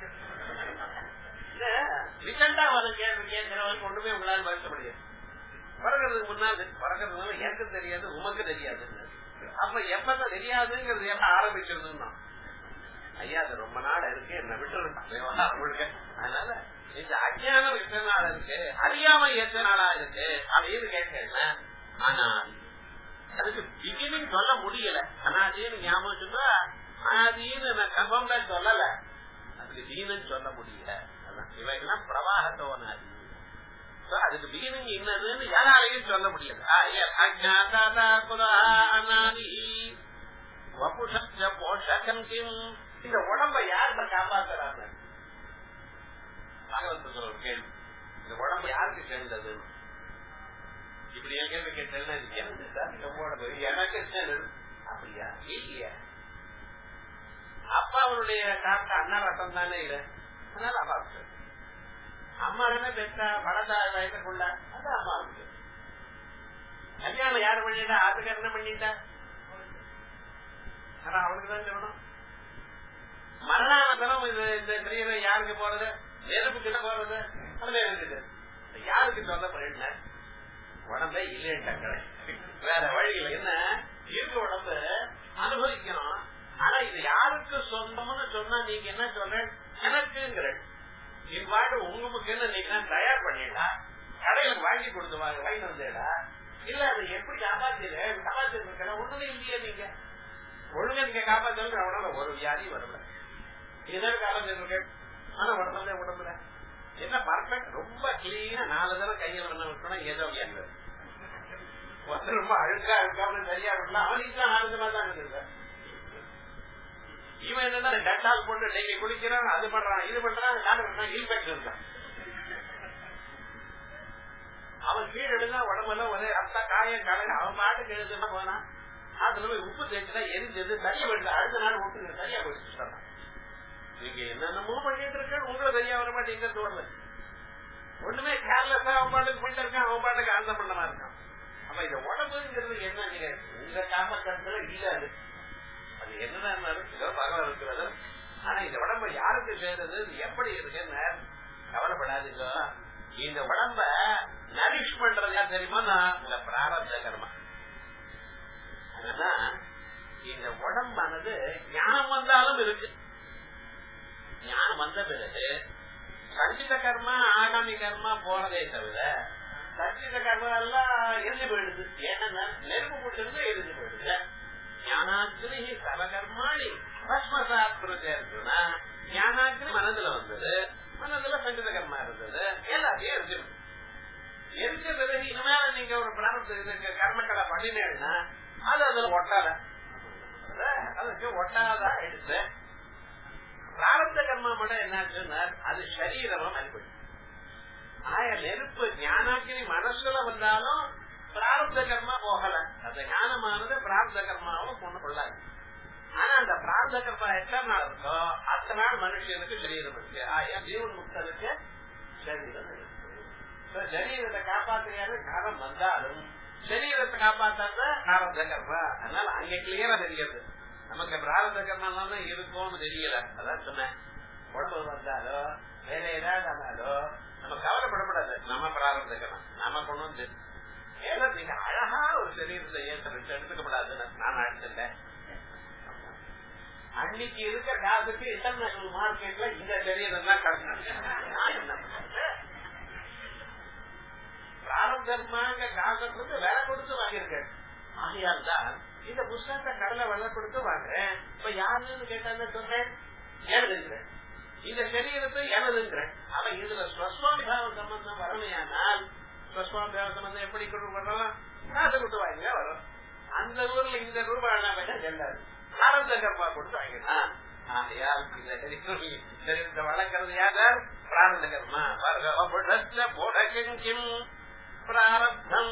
ரிசண்டா வர கேள்வி கேட்கிறவங்க கொண்டுமே உங்களால் மறுக்க முடியாது. பிறக்கிறதுக்கு முன்னாள் பிறக்கிறதுனால எனக்கு தெரியாது உமக்கு தெரியாதுன்னு. அப்ப எப்பதான் தெரியாதுங்கிறது எப்ப ஆரம்பிச்சிருந்தோம், ஐயா அது ரொம்ப நாள் இருக்கு என்ன விட்டுருக்க. அதனால இந்த அஜானம் எத்தனை நாள் இருக்கு, அறியாம எத்தனை நாளா இருக்கு அப்படின்னு கேட்கிறேன். ஆனா அதுக்கு பிகினிங் சொல்ல முடியல. அனாதின்னு ஞாபகம் சொன்னா அனாதின்னு நான் கன்ஃபார்ம்ல சொல்லல, அதுக்கு பிகினிங் சொல்ல முடியல. இவைகள்லாம் பிரவாகத்தோனாதி, அதுக்கு பிகினிங் என்னதுன்னு யாராலையும் சொல்ல முடியல. இந்த உடம்ப யார்கிட்ட காப்பாத்துறாங்க, பாகவதத்துல ஒரு கேள்வி, இந்த உடம்பு யாருக்கு சேர்ந்தது இப்படி என் கேள்வி கேட்டேன்னா எனக்கு அப்படியா இல்லையா, அப்பா அவருடைய டாக்டர் அண்ணா ரசம் தானே இல்லை, அதனால அப்பா அம்மா தானே பெற்றா படத்தா வயசுக்குள்ள அது அம்மாவுக்கு. கல்யாணம் யாரு பண்ணிட்டா அதுக்கு என்ன பண்ணிட்டா ஆனா அவனுக்கு தான் சொல்லணும். மரணானந்தரம் இது இந்த சரீரம் யாருக்கு போறது நெருப்பு கிட்ட போறது அதுல இருக்குது. யாருக்கு சொல்ல போறேன் உடம்பே இல்லைன்ட்டாங்க. வேற வழியில என்ன இருக்க உடம்பு அனுபவிக்கணும். ஆனா இது யாருக்கு சொந்தம்னு சொன்னா நீங்க என்ன சொல்ற எனக்குங்கிற இவ்வாடு உங்களுக்கு என்ன நீங்க தயார் பண்ணிடா கடையில வாங்கி கொடுத்து வாங்க வாங்கி வந்தேடா இல்ல அதை எப்படி காப்பாத்திரு காப்பாத்திருக்க ஒண்ணுமே இல்லையா நீங்க ஒழுங்கா நீங்க காப்பாத்து அவனால ஒரு வியாதி வரல இதற்கு காப்பாத்திருக்க. ஆனா உடம்புல உடம்புல என்ன பர்ஃபெக்ட் ரொம்ப கிளீனா நாலு தடவை கையை வரணும் விட்டோம்னா ஏதோ வியாதி ரொம்ப அழுக்கா அழுக்காம சரியா விடலாம் அவனுக்கு தான் ஆனந்தமா தான் இருக்கு. இவன் என்னன்னா டெட்டால் போட்டு டெய்லி குளிக்கிறான் அது பண்றான் இது பண்றான் டாக்டர் இன்ஃபெக்ஷன் இருக்கான். அவன் கீழே எழுந்தா உடம்பெல்லாம் ஒரே ரத்த காயம் கலங்க அவன் பாட்டுக்கு எழுதுனா போனா அதுல போய் உப்பு தேய்ச்சுனா எரிஞ்சது சரியா போயிட்டு அடுத்த நாள் விட்டு சரியா போயிட்டு நீங்க என்னென்னமோ பண்ணிட்டு இருக்க உங்களை சரியா வர மாட்டேங்க தோணல. ஒண்ணுமே கேர்லெஸ்ஸா அவன் பாட்டுக்கு பண்ணிட்டு இருக்கான் அவன் பாட்டுக்கு ஆனந்த பண்ணமா இருக்கான். அப்ப இந்த உடம்புங்கிறது என்ன நீங்க உங்க காமக்கத்துல இல்லாது அது என்னதான் பரவாயில்ல இருக்கிறது. ஆனா இந்த உடம்ப யாருக்கு சேர்றது எப்படி இருக்குன்னு கவலைப்படாதீங்க. இந்த உடம்ப நரிஷ் பண்றது யார் தெரியுமா இந்த பிராரப்த கர்மா. அதனால இந்த உடம்பானது ஞானம் வந்தாலும் இருக்கு. ஞானம் வந்த பிறகு சஞ்சித கர்மா ஆகாமி கர்மா போறதே தவிர சஞ்சித கர்மா எல்லாம் எரிஞ்சு போயிடுது. ஏன்னா நெருப்பு போட்டு எரிஞ்சு போயிடுது. ஞானாக்னி சவகர்மாணி பஸ்மசாத்ருன்னா ஞானாக்னி மனதுல வந்தது மனதுல சஞ்சித கர்மா இருந்தது எல்லாத்தையும் எரிஞ்சிடும். எரிஞ்ச பிறகு இனிமேல நீங்க ஒரு பிராரப்த கர்மக்களை பண்ணினேன்னா அது அதுல ஒட்டாத அதுக்கு ஒட்டாத எடுத்து பிராரப்த கர்மா மட்டும் என்னாச்சுன்னா அது சரீரமா அனுப்பிடும். ஆய நெருப்பு ஞானாக்கினி மனசுல வந்தாலும் பிராரப்த கர்மா போகல. அந்த ஞானமானது பிராரப்த கர்மாவும் கொண்டு கொள்ளாது. ஆனா அந்த பிராரப்த கர்மா எத்தனை நாள் இருக்கோ அத்தனை நாள் மனுஷனுக்கு சரீரம் இருக்கு. ஆயா ஜீவன் முக்தனுக்கு சரீரம் இருக்கு. சரீரத்தை காப்பாற்றுறது காலம் வந்தாலும் சரீரத்தை காப்பாற்றாத பிராரப்த கர்மா. அதனால அங்க கிளியரா தெரியாது நமக்கு பிராரப்த கர்மா தான் இருக்கும்னு தெரியல. அதான் சொன்னேன் உடம்பு வந்தாலோ வேற ஏதாவது ஆனாலோ நம்ம கவலைப்படக்கூடாது. நம்ம பிராரப்த கர்மா நாம கொண்டு வந்து ஏதோ நீங்க அழகா ஒரு சரீரத்தை ஏற்ற எடுத்துக்கப்படாதுன்னு நான் எடுத்துட்டேன். அன்னைக்கு இருக்க காசுக்கு இன்டர்நேஷனல் மார்க்கெட்ல இந்த சரீரம் தான் கிடைச்சாங்க. பிராரப்தர்மாங்க காசுக்கு வேலை கொடுத்து வாங்கியிருக்கேன். ஆகையால் தான் இந்த புஸ்தகத்தை கடலை வெள்ள கொடுத்து வாங்குறேன். இப்ப யாருன்னு கேட்டாங்க சொல்றேன் எனதுங்கிறேன். இந்த சரீரத்தை எனதுங்கிறேன். அவன் இதுல ஸ்வஸ்வாபிபாவ சம்பந்தம் வரமையானால் ஸ்வஸ்வாபிபாவ சம்பந்தம் எப்படி கொண்டு வரலாம் காசு கொடுத்து வாங்க வரும். அந்த ஊர்ல இந்த ரூபாய் செல்லாது பிராரப்த கர்மா கொடுத்து வாங்கினா. ஆகையால் இந்த சரீரத்தை வளர்க்கறது யார் பிராரப்த கர்மா. பிராரப்தம்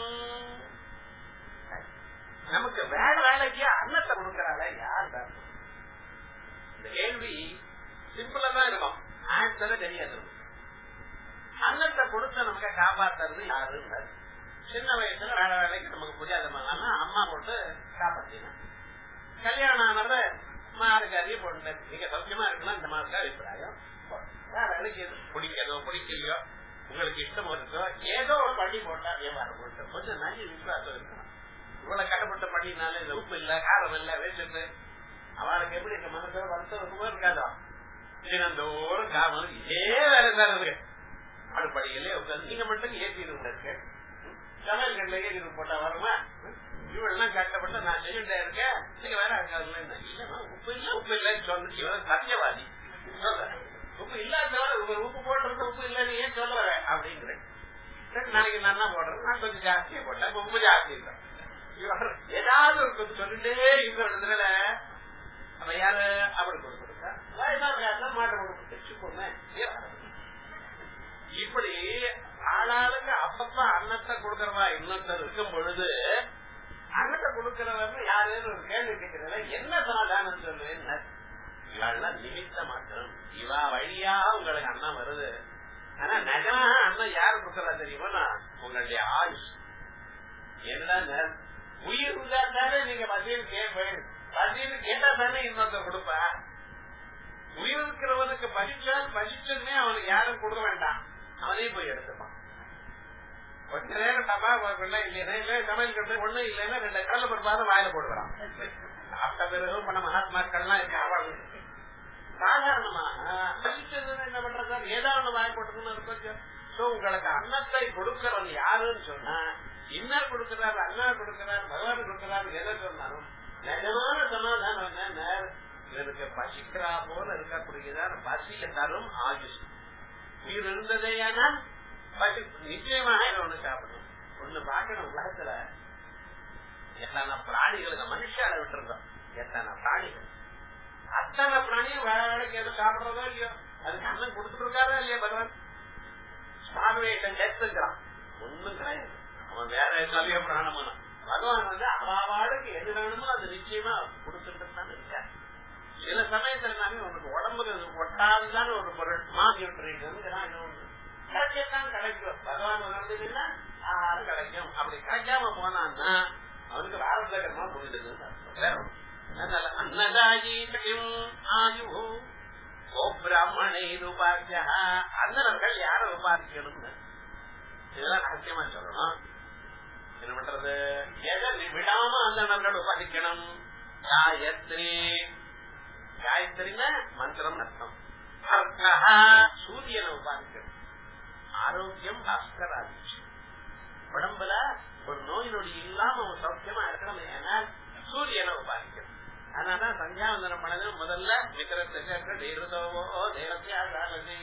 நமக்கு வேற வேலைக்கு அன்னத்தை கொடுக்கறாள யார் தான்? இந்த கேள்வி சிம்பிளா தான் இருக்கும். ஆன்சர் தெரியாது. அன்னத்தை கொடுத்து நமக்கு காப்பாற்றுறது யாருன்னு சின்ன வயசுல வேற வேலைக்கு நமக்கு புரியாத அம்மா போட்டு காப்பாத்தினா கல்யாணம் ஆனத மார்காரி போட்டு நீங்க சௌக்கியமா இருக்கலாம். இந்த மாதிரி அபிப்பிராயம் வேற வேலைக்கு பிடிக்கதோ பிடிக்கலையோ உங்களுக்கு இஷ்டம் இருக்கோ ஏதோ ஒரு பள்ளி போட்டா வியாபாரம் போட்டு கொஞ்சம் நல்ல விசுவாசம் இருக்கணும். இவ்வளவு கட்டப்பட்ட பண்ணினால இந்த உப்பு இல்ல காரம் இல்ல வச்சுட்டு அவளுக்கு எப்படி இந்த மனசுல வருத்தம் இருக்காதோ தினந்தோறும் காரணம் இதே வேலை தான் இருக்கு. அடுப்படையிலே உட்காந்து நீங்க மட்டும் ஏற்றி இருக்கு சமையல் கட்டில ஏற்றி போட்டா வருமா? இவெல்லாம் கட்டப்பட்ட நான் செஞ்சுட்டே இருக்கேன் நீங்க வேற இல்ல உப்பு இல்ல உப்பு இல்லன்னு சொன்ன இவன் சத்தியவாதி சொல்றேன். உப்பு இல்லாதவரை உப்பு போட்டு உப்பு இல்லன்னு ஏன் சொல்றேன் அப்படிங்கிறேன். நாளைக்கு நான் என்ன போடுறேன் நான் கொஞ்சம் ஜாஸ்தியா போட்டேன் உப்பு ஜாஸ்தி இருக்கேன் ஏதாவது ஒரு கொஞ்சம் சொல்லிட்டே இருக்கிற இடத்துல அவ யாரு அப்படி கொடுத்துருக்கா வயதான மாட்ட கொடுத்து இப்படி ஆளாளுக்கு அப்பப்ப அன்னத்தை கொடுக்கறவா இன்னொருத்தர் இருக்கும் பொழுது அன்னத்தை கொடுக்கறவங்க யாருன்னு ஒரு கேள்வி கேட்கிறத என்ன சமாதானம் சொல்லுவேன். இவாள்லாம் நிமித்த மாற்றம் இவா வழியா உங்களுக்கு அன்னம் வருது. ஆனா நிஜமாக அண்ணன் யாரு கொடுக்கறா தெரியுமா? உங்களுடைய ஆயுஷ். என்ன உயிர் இருந்தா தானே நீங்க பசின்னு கேட்பேன், பசின்னு கேட்டா தானே இன்னொருத்தர் கொடுப்பா. உயிர் இருக்கிறவனுக்கு பசிச்சால் பசிச்சதுமே அவனுக்கு யாரும் கொடுக்க வேண்டாம், அவனே போய் எடுத்துப்பான். கொஞ்ச நேரம் டப்பா இல்லையா இல்ல சமையல் கட்டு ஒண்ணு இல்லைன்னா ரெண்டு கடலை பருப்பாத வாயில போடுவான். சாப்பிட்ட பிறகு பண்ண மகாத்மாக்கள்லாம் இருக்க சாதாரணமாக பசிச்சதுன்னு என்ன பண்றது, ஏதாவது வாய் போட்டுன்னு இருக்கும். உங்களுக்கு அன்னத்தை கொடுக்கிறவன் யாருன்னு சொன்னா இன்னர் கொடுக்கிறாரு, அண்ணா கொடுக்கிறாரு, பகவான் கொடுக்கிறாரு, எதை சொன்னாலும் நிஜமான சமாதானம் என்ன, எனக்கு பசிக்கிறா போல இருக்கக்கூடியதான் பசிய தரும் ஆயுஷ். உயிர் இருந்ததேனா பசி நிச்சயமாக ஒண்ணு சாப்பிடணும். ஒண்ணு பார்க்கணும், உலகத்துல எத்தனை பிராணிகளுக்கு மனுஷால விட்டுருந்தோம், எத்தனை பிராணிகள், அத்தனை பிராணியும் வேற வேலைக்கு எதுவும் சாப்பிடறதோ இல்லையோ, அதுக்கு அண்ணன் கொடுத்துட்டு இருக்காரா இல்லையா பகவான்? ஸ்டார்வேஷன் டெத்துக்கிறான் ஒண்ணும் கிடையாது. அவன் வேற நிறைய பிராணமான பகவான் வந்து அவாவாளுக்கு எது வேணுமோ அது நிச்சயமா கொடுத்துட்டு தான் இருக்காரு. சில சமயத்துல நாமே உனக்கு உடம்புக்கு ஒட்டாதுதான் ஒரு பொருள் மாற்றிதான் கிடைக்கும். பகவான் வளர்ந்ததுன்னா ஆஹாரம் கிடைக்கும். அப்படி கிடைக்காம போனான்னா அவனுக்கு ஆரோக்கியமா புரிஞ்சதுன்னு அர்த்தம். அதனால அன்னதாயும் ஆயு ஓ பிராமணை உபாசியா, அண்ணனர்கள் யார உபாசிக்கணும் இதெல்லாம் ரகசியமா சொல்லணும். என்ன பண்றது, எதை விடாம அண்ணனர்கள் உபாசிக்கணும். காயத்ரி, காயத்ரின்னா மந்திரம் அர்த்தம். சூரியனை உபாசிக்கணும். ஆரோக்கியம் பாஸ்கராதிச்சு. உடம்புல ஒரு நோய் நொடி இல்லாம அவன் சௌக்கியமா இருக்கணும். ஏன்னா சூரியனை உபாசிக்கணும். அதனாலதான் சந்தியாவந்தனம் பண்ணது முதல்ல விக்கிரத்தோவோ தேவத்தியாசாலி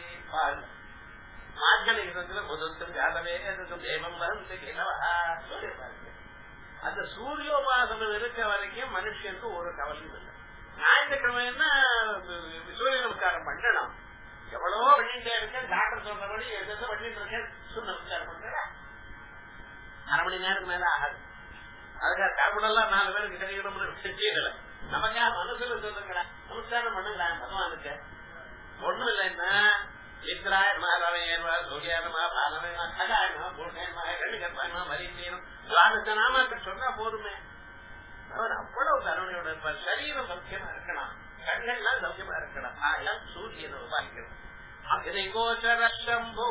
மார்கழிகத்துல முதல் ஜாதவே தேவம் வந்து சூரிய அந்த சூரியோபாசனம் இருக்க வரைக்கும் மனுஷனுக்கு ஒரு கவலையும் இல்லை. ஞாயிற்றுக்கிழமைன்னா சூரிய நமஸ்காரம் பண்ணணும். எவ்வளவோ பண்ணிட்டே இருக்கேன், டாக்டர் சொல்றபடி எதோ பண்ணிட்டு இருக்கேன், சூரிய நமஸ்காரம் பண்றேன். அரை மணி நேரம் மேல ஆகாது. அதுக்காக காரணம் நாலு பேருக்கு கிடைக்கணும்னு செய்யல. நமக்கா மனசுல சொல்லுங்களா நமஸ்காரம் பண்ணுங்களா பகவானுக்கு ஒண்ணும் இல்லைன்னா மித்ராயமா ரவையர்வா சூரியாரமா பாலமா கடாயமா பூர்ணயமா கண்டிகர்மா மரிசீனம் துவாதச நாமக்கள் சொன்னா போதுமே. அவர் அவ்வளவு கருணையோட இருப்பார். சரீரம் சௌக்கியமா இருக்கணும், கண்கள்லாம் சௌக்கியமா இருக்கணும். ஆயம் சூரியனை உபாசிக்கணும். அக்னி கோச்சர சம்போ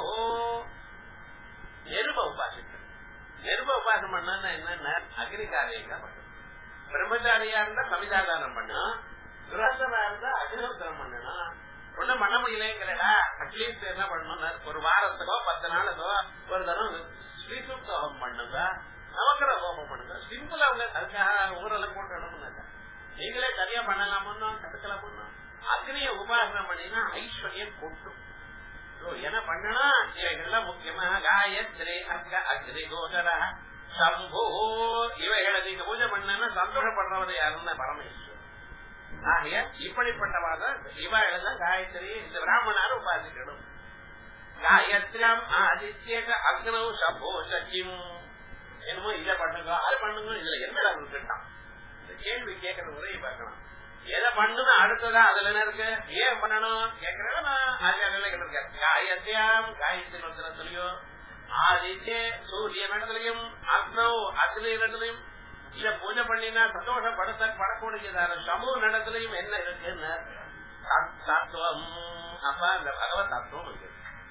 நெருப உபாசிக்கணும். நெருப உபாசம் பண்ணா என்னன்னா அக்னிகாரியா பண்ணும். பிரம்மச்சாரியா இருந்தா சமிதாதானம் பண்ணும், கிரகஸ்தரா இருந்தா அக்னிஹோத்திரம் பண்ணணும். ஒண்ணும் பண்ண முடியலங்கிறா அட்லீஸ்ட் என்ன பண்ணணும், ஒரு வாரத்துக்கோ பத்து நாளுக்கோ ஒரு தரம் ஸ்ரீசுப்த ஹோமம் பண்ணுங்க, நவக்கிர ஹோமம் பண்ணுங்க. சிம்பிளா அவங்க அதுக்காக ஊரெல்லாம் போட்டு அனுப்புனாங்க. நீங்களே சரியா பண்ணலாமோ கத்துக்கலாமோ. அக்னிய உபாசனம் பண்ணீங்கன்னா ஐஸ்வர்யம் கூட்டும். என்ன பண்ணணும், இவைகள்லாம் முக்கியமாக காயத்ரி அர்க்க அக்னி கோச்சர சம்போ இவைகளை நீங்க பூஜை பண்ணா சந்தோஷப்படுறவர் யாருன்னா பரமேஸ்வரர். ஆகிய இப்படிப்பட்டவாத இவைகளெல்லாம் காயத்ரி இந்த பிராமணார உபாசிக்கணும். காயத்ரியம் ஆதித்யக அக்னௌ சம்போ சச்சிம் என்னமோ இதை பண்ணுங்க அது பண்ணுங்க, இதுல என்ன இருக்கான் இந்த கேள்வி கேட்கற முறையை பார்க்கலாம். எதை பண்ணுன்னு அடுத்ததான் அதுல என்ன இருக்கு, ஏன் பண்ணணும் கேட்கறேன். காயத்ரியம் காயத்ரி மந்திரத்திலையோ ஆதித்ய சூரிய நடத்திலையும் அக்னோ அக்னி நடத்திலையும் இத பூஜை பண்ணினா சந்தோஷப்படுத்த படக்கூடியதான சமூக நடத்திலையும் என்ன இருக்குன்னு தத்துவம். அப்ப அந்த பகவத் தத்துவம் இருக்கு.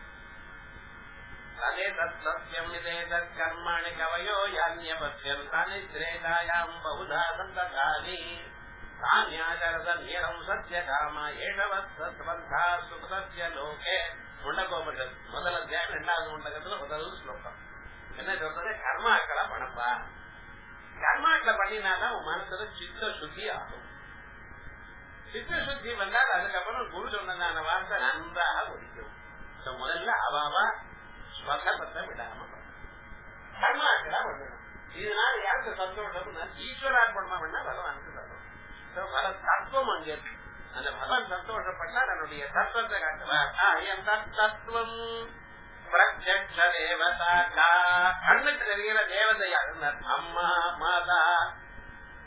அதே தத் சத்தியம் இதே தத் கர்மாணி கவயோ யான்யபத்யம் தானி திரேதாயாம் பகுதா சந்தகாலி தானியாஜரதன் ஏனம் சத்ய காமா ஏஷவத் சத்வந்தா சுபசத்ய லோகே. முண்டகோபர்கள் முதல் அத்தியாயம் இரண்டாவது முண்டகத்துல முதல் ஸ்லோகம் என்ன சொல்றது, கர்மாக்களை பண்ணப்பா. கர்மாக்களை பண்ணினாதான் உன் மனசுல சித்த சுத்தி ஆகும். சித்த சுத்தி வந்தால் அதுக்கப்புறம் குரு சொன்னதான வார்த்தை நன்றாக ஒழிக்கும். முதல்ல அவாவா ஸ்வகத்தை விடாம கர்மாக்களா பண்ணணும். இதனால யாருக்கு சந்தோஷம், ஈஸ்வரார்ப்பணமா பண்ணா பகவானுக்கு தரும். பல தத்துவம் அங்க இருக்கு. அந்த பகவான் சந்தோஷப்பட்டா தன்னுடைய தத்துவத்தை காட்டுவார். தத்துவம் பிரத்யக்ஷ தேவதா, கண்ணுக்கு தெரிகிற தேவதையா அம்மா மாதா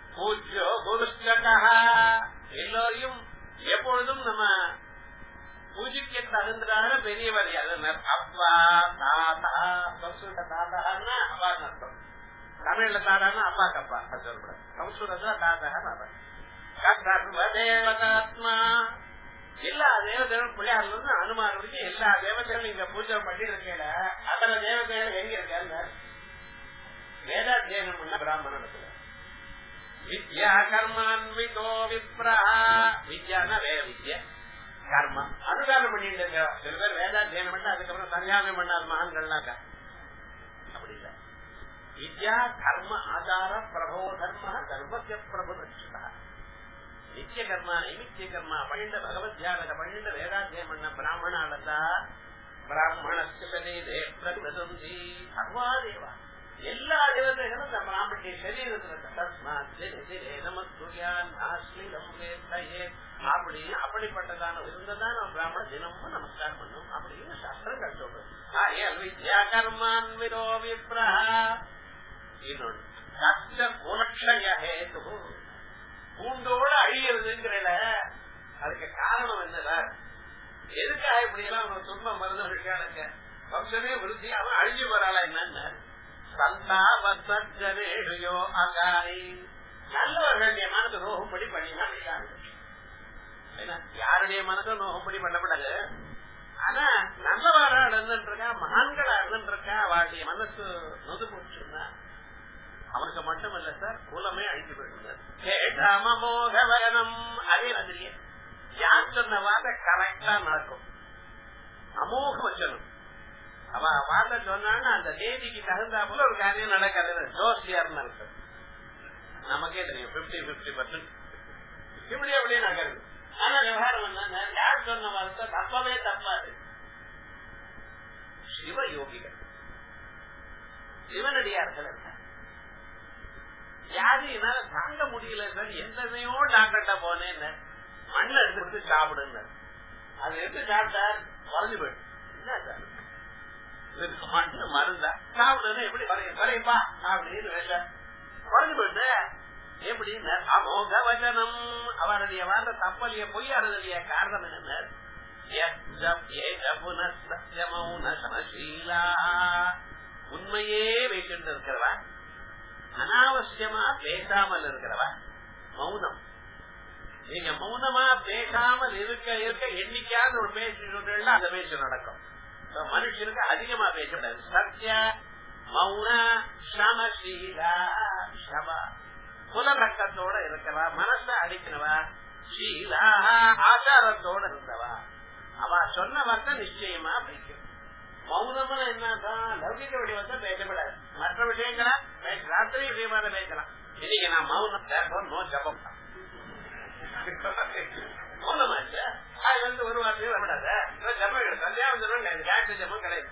பூஜ்யோ குருஷ்டகா. எல்லோரையும் எப்பொழுதும் நம்ம பூஜைக்கு தகுந்ததான பெரியவர் அப்பா தாத்தா சம்ஸ்கிருத தாத்தான்னா அப்பான்னு அர்த்தம். தமிழ்ல தாத்தான்னா அப்பாக்கு அப்பா சொல்லக்கூடாது. சம்ஸ்கிருதத்துல தாத்தா தேவதாத்மா எல்லா தேவதைகளும் பிள்ளையார்ல இருந்து அனுமானம் வரைக்கும் எல்லா தேவதைகளும் இங்க பூஜை பண்ணி இருக்கல. அத்தனை தேவதைகள் எங்க இருக்க வேதாத்தியனம் பண்ண பிராமணத்துல வித்யா கர்மான்விதோ விப்ரா. வித்யானா வேத வித்யா, கர்மா அனுதானம் பண்ணிட்டு இருக்க சில பேர் வேதாத்தியனம் பண்ண அதுக்கப்புறம் சன்னியாசம் பண்ணாத மகான்கள்லாம் அப்படி இல்ல. வித்யா கர்ம ஆதார பிரபோ தர்ம தர்மத்திய பிரபுதா நித்திய கர்மா நிமித்திய கர்மா பன்னிண்டு பகவத் தியானத்தை பன்னிண்டு வேதாத்தியம் பண்ண பிராமணாலதா பிராமணி பிரதி சர்வாதேவா எல்லா தேவதைகளும் இந்த பிராமணிய சரீரத்துல அப்படி அப்படிப்பட்டதான இருந்ததான் பிராமண தினமும் நமஸ்காரம் பண்ணும் அப்படின்னு சாஸ்திரங்கள் சொல்றது. வித்யா கர்மான்விதோ விப்ரா. இன்னொன்று குலக்ஷயஹேது பூண்டோட அழியறதுங்கிற அதுக்கு காரணம் என்னடா? எதுக்காக இப்படி எல்லாம் ஒரு துன்பம் மருந்து விஷயம் வம்சமே விருத்தி அவன் அழிஞ்சு வராளா என்னன்னு சந்தாபத்தோ அகாரி நல்லவர்களுடைய மனது நோகும்படி பண்ணினா யாருடைய மனதை நோகும்படி பண்ணப்படாது. ஆனா நல்லவாரா இருந்துட்டு இருக்கா மகான்களா இருந்துட்டு இருக்கா அவருடைய மனசு நொது போச்சுன்னா அவனுக்கு மட்டும் இல்ல சார் குலமே அழிஞ்சு போயிடுமோகவனம். அதே மாதிரியே யார் சொன்ன வார்த்தை கரெக்டா நடக்கும். அமோக வச்சனம் அவ வார்த்தை சொன்னான்னு அந்த தேதிக்கு தகுந்தாப்புல ஒரு காரியம் நடக்காது. ஜோசியார் இருக்கு நமக்கே தெரியும் பிப்டி பிப்டி பர்சன்ட் இப்படி அப்படியே நடக்குது. ஆனா விவகாரம் என்ன யார் சொன்ன வார்த்தை தப்பவே தப்பாது. சிவ யோகிகள் சிவனடியார்கள் இருக்காங்க. யாரு என்னால தாங்க முடியல சார் எந்தனையோ டாக்டர்கிட்ட போனேன் மண்ணை எடுத்து சாப்பிடுங்க. அது எடுத்து சாப்பிட்டார் குறைஞ்சு போயிடும். என்ன சார் மண்ணு மருந்தா சாப்பிடுறது எப்படி குறைப்பா அப்படின்னு குறைஞ்சு போயிட்டு எப்படின்னு அமோக வச்சனம். அவருடைய வார்த்தை தப்பலைய பொய்யாடுதலைய காரணம் என்ன? உண்மையே வைக்கிட்டு இருக்கிறவா அனாவசியமா பேசாமல் இருக்கிறவா மௌனம். நீங்க மௌனமா பேசாமல் இருக்க இருக்க என்னைக்காவது ஒரு பேச்சு சொல்றீங்களா அந்த பேச்சு நடக்கும். மனுஷனுக்கு அதிகமா பேசக்கூடாது. சத்ய மௌன சமசீலா சபா புலநக்கத்தோட இருக்கிறவா மனச அடிக்கிறவா சீலா ஆச்சாரத்தோட இருந்தவா அவ சொன்ன வார்த்தை நிச்சயமா பேசும். மௌனமா என்னதான் லௌகிக வடிவத்தை பேசப்படாது. மற்ற விஷயங்களா ராத்திரி விஷயமான பேசலாம். இன்னைக்கு நான் மௌனம் நோ ஜபம் மௌனமாச்சு அது வந்து ஒரு வார்த்தையும் வரப்படாத ஜபம் கல்யாணம் காயத்ரி ஜபம் கிடையாது.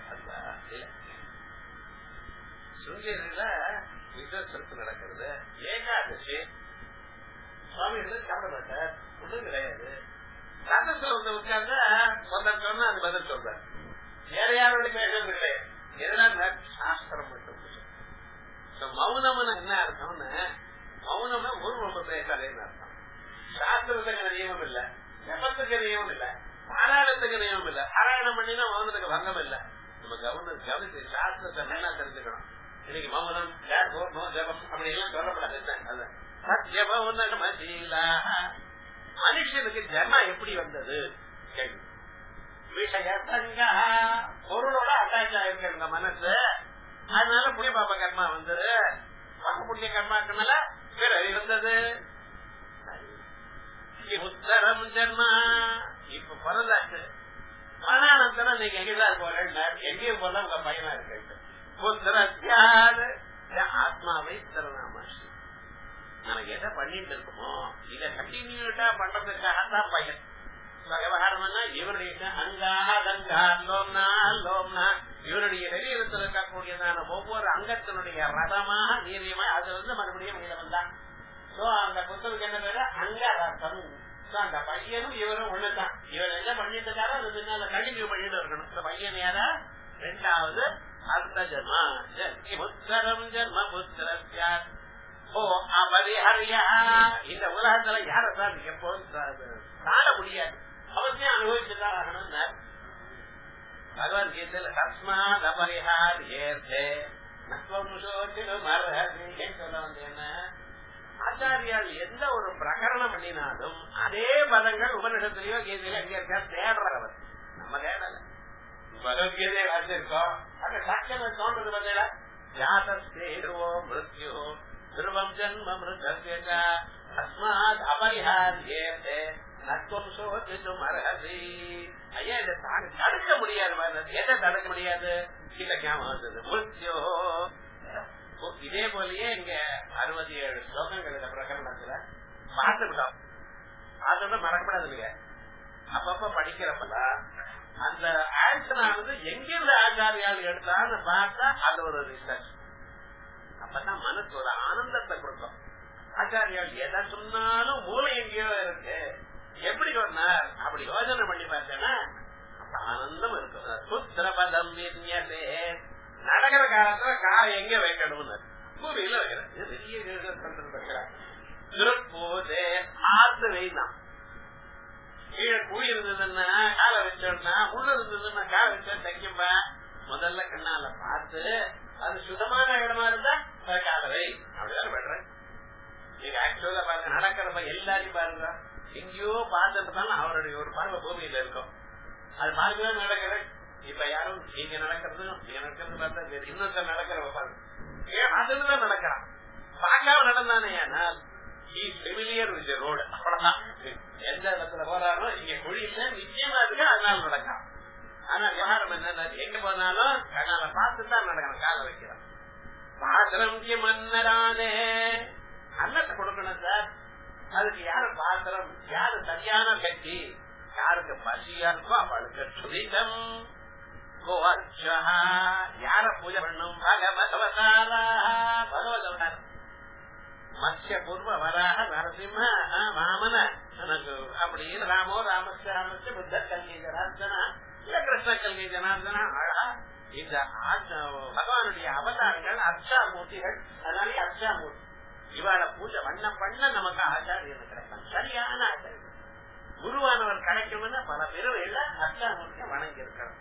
சுங்கேரியில விசேஷத்து நடக்கிறது. ஏகாதசி சுவாமிகள் சாப்பிட மாட்டார் ஒன்றும் கிடையாது. சந்தத்துல வந்து உட்கார்ந்து சொந்தம் சொன்னா அது பதில் சொல்றாரு. வேற யாரோட பேசுறது கிடையாது. எதெல்லாம் சாஸ்திரம் மட்டும். மௌனம்னு என்ன அர்த்தம்னு மௌனம்னா ஒரு ரொம்ப பேசாதேன்னு அர்த்தம். சாஸ்திரத்துக்கு நியமம் இல்ல, ஜபத்துக்கு நியமம் இல்ல, பாராயணத்துக்கு நியமம் இல்ல. பாராயணம் பண்ணினா மௌனத்துக்கு பங்கம் இல்ல. நம்ம கவனம் கவனிச்சு சாஸ்திரத்தை நல்லா தெரிஞ்சுக்கணும். இன்னைக்கு மௌனம் ஜபம் அப்படி எல்லாம் சொல்லப்படாது. மனுஷனுக்கு ஜென்மம் எப்படி வந்தது? பொருளோட அட்டாச் ஆயிருக்க மனசு. அதனால புண்ணிய பாப கர்மா வந்தது. புண்ணிய கர்மாக்குனால பிறகு இருந்தது உத்தரம் ஜென்மா. இப்ப பிறந்தாச்சு மரணானந்தரம் நீங்க எங்கதான் போறேன் எங்கேயும் போல உங்க பையனா இருக்கு. ஆத்மாவை திறனாமாச்சு நமக்கு எதை பண்ணிட்டு இருக்குமோ இதை கண்டினியூட்டா பண்றதுக்காக தான் பையன். விவகாரம்னா இவருடைய அங்காதங்கா இவருடைய வெளியிடத்தில் இருக்கக்கூடியதான ஒவ்வொரு அங்கத்தினுடைய ரதமாக நீரியமா அது வந்து மறுபடியும் வெளியில வந்தான். அந்த புத்தகத்துக்கு என்ன பேரு அங்கரசம். அந்த பையனும் இவரும் ஒண்ணுதான். இவர் என்ன பண்ணிட்டு இருக்காரோ அது பின்னால கண்டினியூ பண்ணிட்டு இருக்கணும். இந்த பையன் யாரா ரெண்டாவது அர்த்த ஜென்மா புத்தரம் ஜென்ம புத்திரஸ்யாத். ஓ அபரிஹர்யா இந்த உலகத்துல யாரதான் எப்போதும் காண முடியாது. அவசியம் அனுபவிச்சுதான் ஆகணும். பகவத்கீதையில தஸ்மாத் அபரிஹார்யேர்த்தே நத்வம்சோதிலும் அர்ஹதி சொல்ல வந்தேன்னா, ஆச்சாரியால் எந்த ஒரு பிரகரணம் பண்ணினாலும் அதே பதங்கள் உபனிஷத்திலேயோ கீதையில எங்க இருக்கா தேடுறவர். நம்ம தேடல, பகவத்கீதையை வாசிச்சிருக்கோம், அங்க சக்கர தோன்றது பார்த்தீங்களா, ஜாதஸ்தேவோ மிருத்யோ துருவம் ஜன்ம மிருத்ய தஸ்மாத் அபரிஹார்யேர்த்தே நத்வம்சோதிலும் அர்ஹதி. ஐயா இதை தடுக்க முடியாது. எதை தடுக்க முடியாது? கீழே ஞாபகம் வந்தது மிருத்யோ. இதே போலயே இங்க அறுபத்தி ஏழு ஸ்லோகங்கள் இந்த பிரகரணத்துல பார்த்துக்கிட்டோம். அதோட மறக்கப்படாதுங்க. அப்பப்ப படிக்கிறப்பதான் அந்த ஆன்சர் ஆனது எங்கிருந்து ஆச்சாரியால் எடுத்தான்னு பார்த்தா அது ஒரு ரிசர்ச். அப்பதான் மனசு ஒரு ஆனந்தத்தை கொடுக்கும். ஆச்சாரியால் எதை சொன்னாலும் மூளை எங்கேயோ இருக்கு, எப்படி சொன்னார் அப்படி யோசனை பண்ணி பார்த்தேன்னா ஆனந்தம் இருக்கும். புத்திரபதம் நடக்கிற காலத்துல காரை எங்க வைக்கணும்னு பூமியில வைக்கிறேன். திருப்போதே ஆத்து வைதான். கீழே குழி இருந்ததுன்னா காலை வச்சோம்னா, உள்ள இருந்ததுன்னா காலை வச்சா தைக்கும்பா. முதல்ல கண்ணால பார்த்து அது சுத்தமான இடமா இருந்தா காலவை அப்படிதான் பண்றேன். நீங்க ஆக்சுவலா பாருங்க, நடக்கிறப்ப எல்லாரையும் பாருங்க, எங்கேயோ பார்த்துட்டு அவருடைய ஒரு பார்வை பூமியில இருக்கும். அது பார்க்கவே நடக்கிறேன். இப்ப யாரும் நீங்க நடக்கிறது நீங்க நடக்கிறது பார்த்தா இன்னொருத்தர் நடக்கிறவ பாருங்க, ஏன் அதுதான் நடக்கிறான். பார்க்காம நடந்தானே ஆனால் ரோடு அவ்வளவுதான். எந்த இடத்துல போறாரோ இங்க குழியில நிச்சயமா இருக்கு, அதனால நடக்கலாம். ஆனா விவகாரம் என்ன, எங்க போனாலும் கண்ணால பார்த்துதான் நடக்கணும், கால வைக்கிறான். பாத்திரம் மன்னரானே அன்னத்தை கொடுக்கணும் சார். அதுக்கு யாரு பாத்திரம், யாரு சரியான கட்சி, யாருக்கு பசியா இருக்கோ அவளுக்கு சுரிதம். யார பூஜை பண்ணும் பகவதவதாரா பகவதவதார மத்ய பூர்வ வராக நரசிம்ம வாமன அப்படின்னு ராமோ ராமஸ்ய ராமஸ்ய புத்த கல்கி ஜனார்தனா இல்ல கிருஷ்ண கல்கி ஜனார்தனா. அழகா இந்த பகவானுடைய அவதாரங்கள் அர்ச்சாமூர்த்திகள். அதனால அர்ச்சாமூர்த்தி இவாள பூஜை பண்ண பண்ண நமக்கு ஆச்சாரியன் கிடைக்கும், சரியான ஆச்சாரியன். குருவானவர் கிடைக்கும்னா பல பிறவையில அர்ச்சாமூர்த்தியை வணங்கி இருக்கணும்.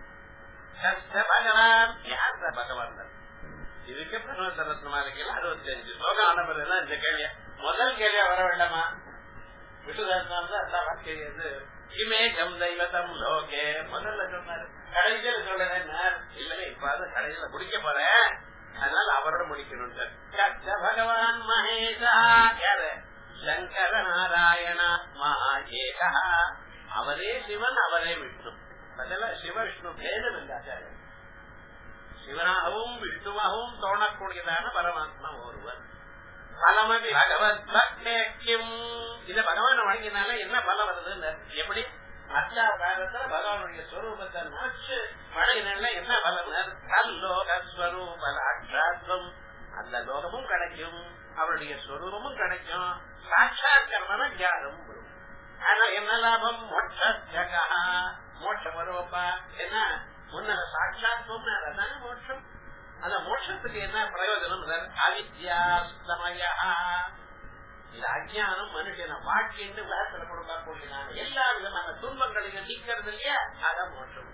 பகவான் யார் பகவான் இதுக்கு பிரம்மசரத்னமா இருக்கல அறுபத்தி அஞ்சு ஸ்லோகம் ஆனவர் எல்லாம் இந்த கேள்வியா முதல் கேள்வியா வர வேண்டாமா? விஷ்ணுதாசனால கேள்வி இமேகம் தெய்வதம் லோகே முதல்ல சொன்னாரு. கடைசியில சொல்றேன் இல்ல இப்ப அது கடைசியில முடிக்க போறேன், அதனால அவரோட முடிக்கணும் சார். பகவான் மகேஷா யாரு? சங்கர நாராயணா மகேஷா. அவரே சிவன், அவரே விஷ்ணு. அதெல்லாம் சிவ விஷ்ணு பேதம் இல்லை. சிவனாகவும் விஷ்ணுவாகவும் தோணக்கூடியதான பரமாத்மா ஒருவர். பலமதி பகவத் பக்தேக்கியம். இத பகவான வணங்கினால என்ன பலம் வருது? எப்படி அச்சா காலத்துல பகவானுடைய ஸ்வரூபத்தை நினைச்சு வணங்கினால என்ன பலம்? கல்லோகஸ்வரூபம். அந்த லோகமும் கிடைக்கும், அவருடைய ஸ்வரூபமும் கிடைக்கும், சாட்சாத்கரண ஞானம் வரும். ஆனா என்ன லாபம்? மோட்ச மோட்சம் வருவப்பா. என்ன முன்ன சாட்சாத்வம் அதான மோட்சம். அந்த மோட்சத்துக்கு என்ன பிரயோஜனம்? அவித்யா சமயா. இந்த அஜ்ஞானம் மனுஷன வாழ்க்கைன்னு வேசல கொடுக்கக்கூடியதான எல்லா விதமான துன்பங்களையும் நீக்கிறது இல்லையா, அதான் மோட்சம்.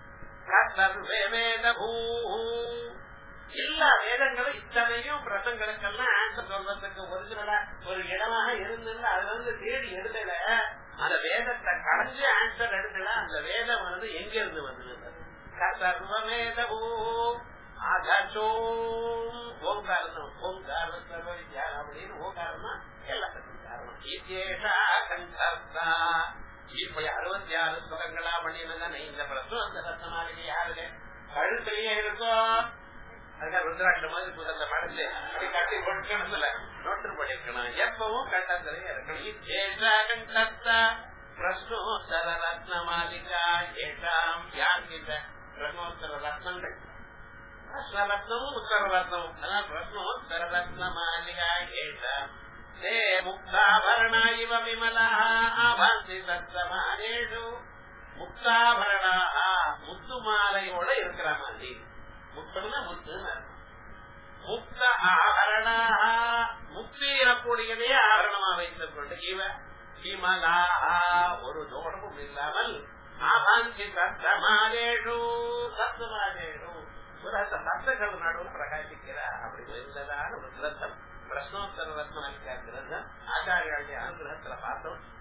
எல்லா வேதங்களும் இத்தனையும் பிரசங்களுக்கெல்லாம் ஆன்சர் சொல்றதுக்கு ஒரிஜினலா ஒரு இடமாக இருந்துன்னு அது வந்து தேடி எடுக்கல. அந்த வேதத்தை கடைஞ்சு ஆன்சர் எடுக்கல. அந்த வேதம் வந்து எங்க இருந்து வந்து சர்வவேதோ ஆகாசோ ஓங்காரம். ஓங்காரம் அப்படின்னு ஓங்காரம் தான் எல்லாத்துக்கும் காரணம். இப்படி அறுபத்தி ஆறு ஸ்லோகங்களா பண்ணினதானே இந்த பிரச்சனை. அந்த ரத்னமாளிகை யாருங்க கழுத்திலேயே இருக்கும். அதுக்காக ருத்ராட்ச மாதிரி புதந்த மனசு அப்படி கட்டி கொடுக்கணும்ல நோட்டு பண்ணிருக்கணும். எப்பவும் கண்டத்திலேயே இருக்கணும். பிரஷ்னோத்தர ரத்ன மாளிகா ஏஷாம். யாருக்கிட்ட பிரஷ்னோத்தர ரத்னங்கள், பிரஷ்னரத்னமும் உத்தர ரத்னமும். அதான் பிரஷ்னோத்தர ரத்ன மாளிகா ஏஷாம். தே முக்தாபரணா இவ விமலாஹ ஆபாந்தி தத்சமானேஷு. முக்தாபரணாஹ முத்து மாலையோட இருக்கிற மாதிரி. முக்தம்னா முத்துன்னு முக்த ஆபரணாஹ முக்தி எனக்கூடியதே ஆபரணமா வைத்துக் கொண்டு இவ விமலாஹா ஒரு தோஷமும் இல்லாமல் ஆபாந்தி சத்தமாதேஷு சத்தமாதேஷு ஒரு சத்தங்கள் நடுவில் பிரகாசிக்கிறார். அப்படி இருந்ததான ஒரு கிரந்தம் பிரஸ்னோத்தர ரத்னாலிகா கிரந்தம் ஆச்சாரியாளுடைய அனுகிரகத்துல பார்த்தோம்.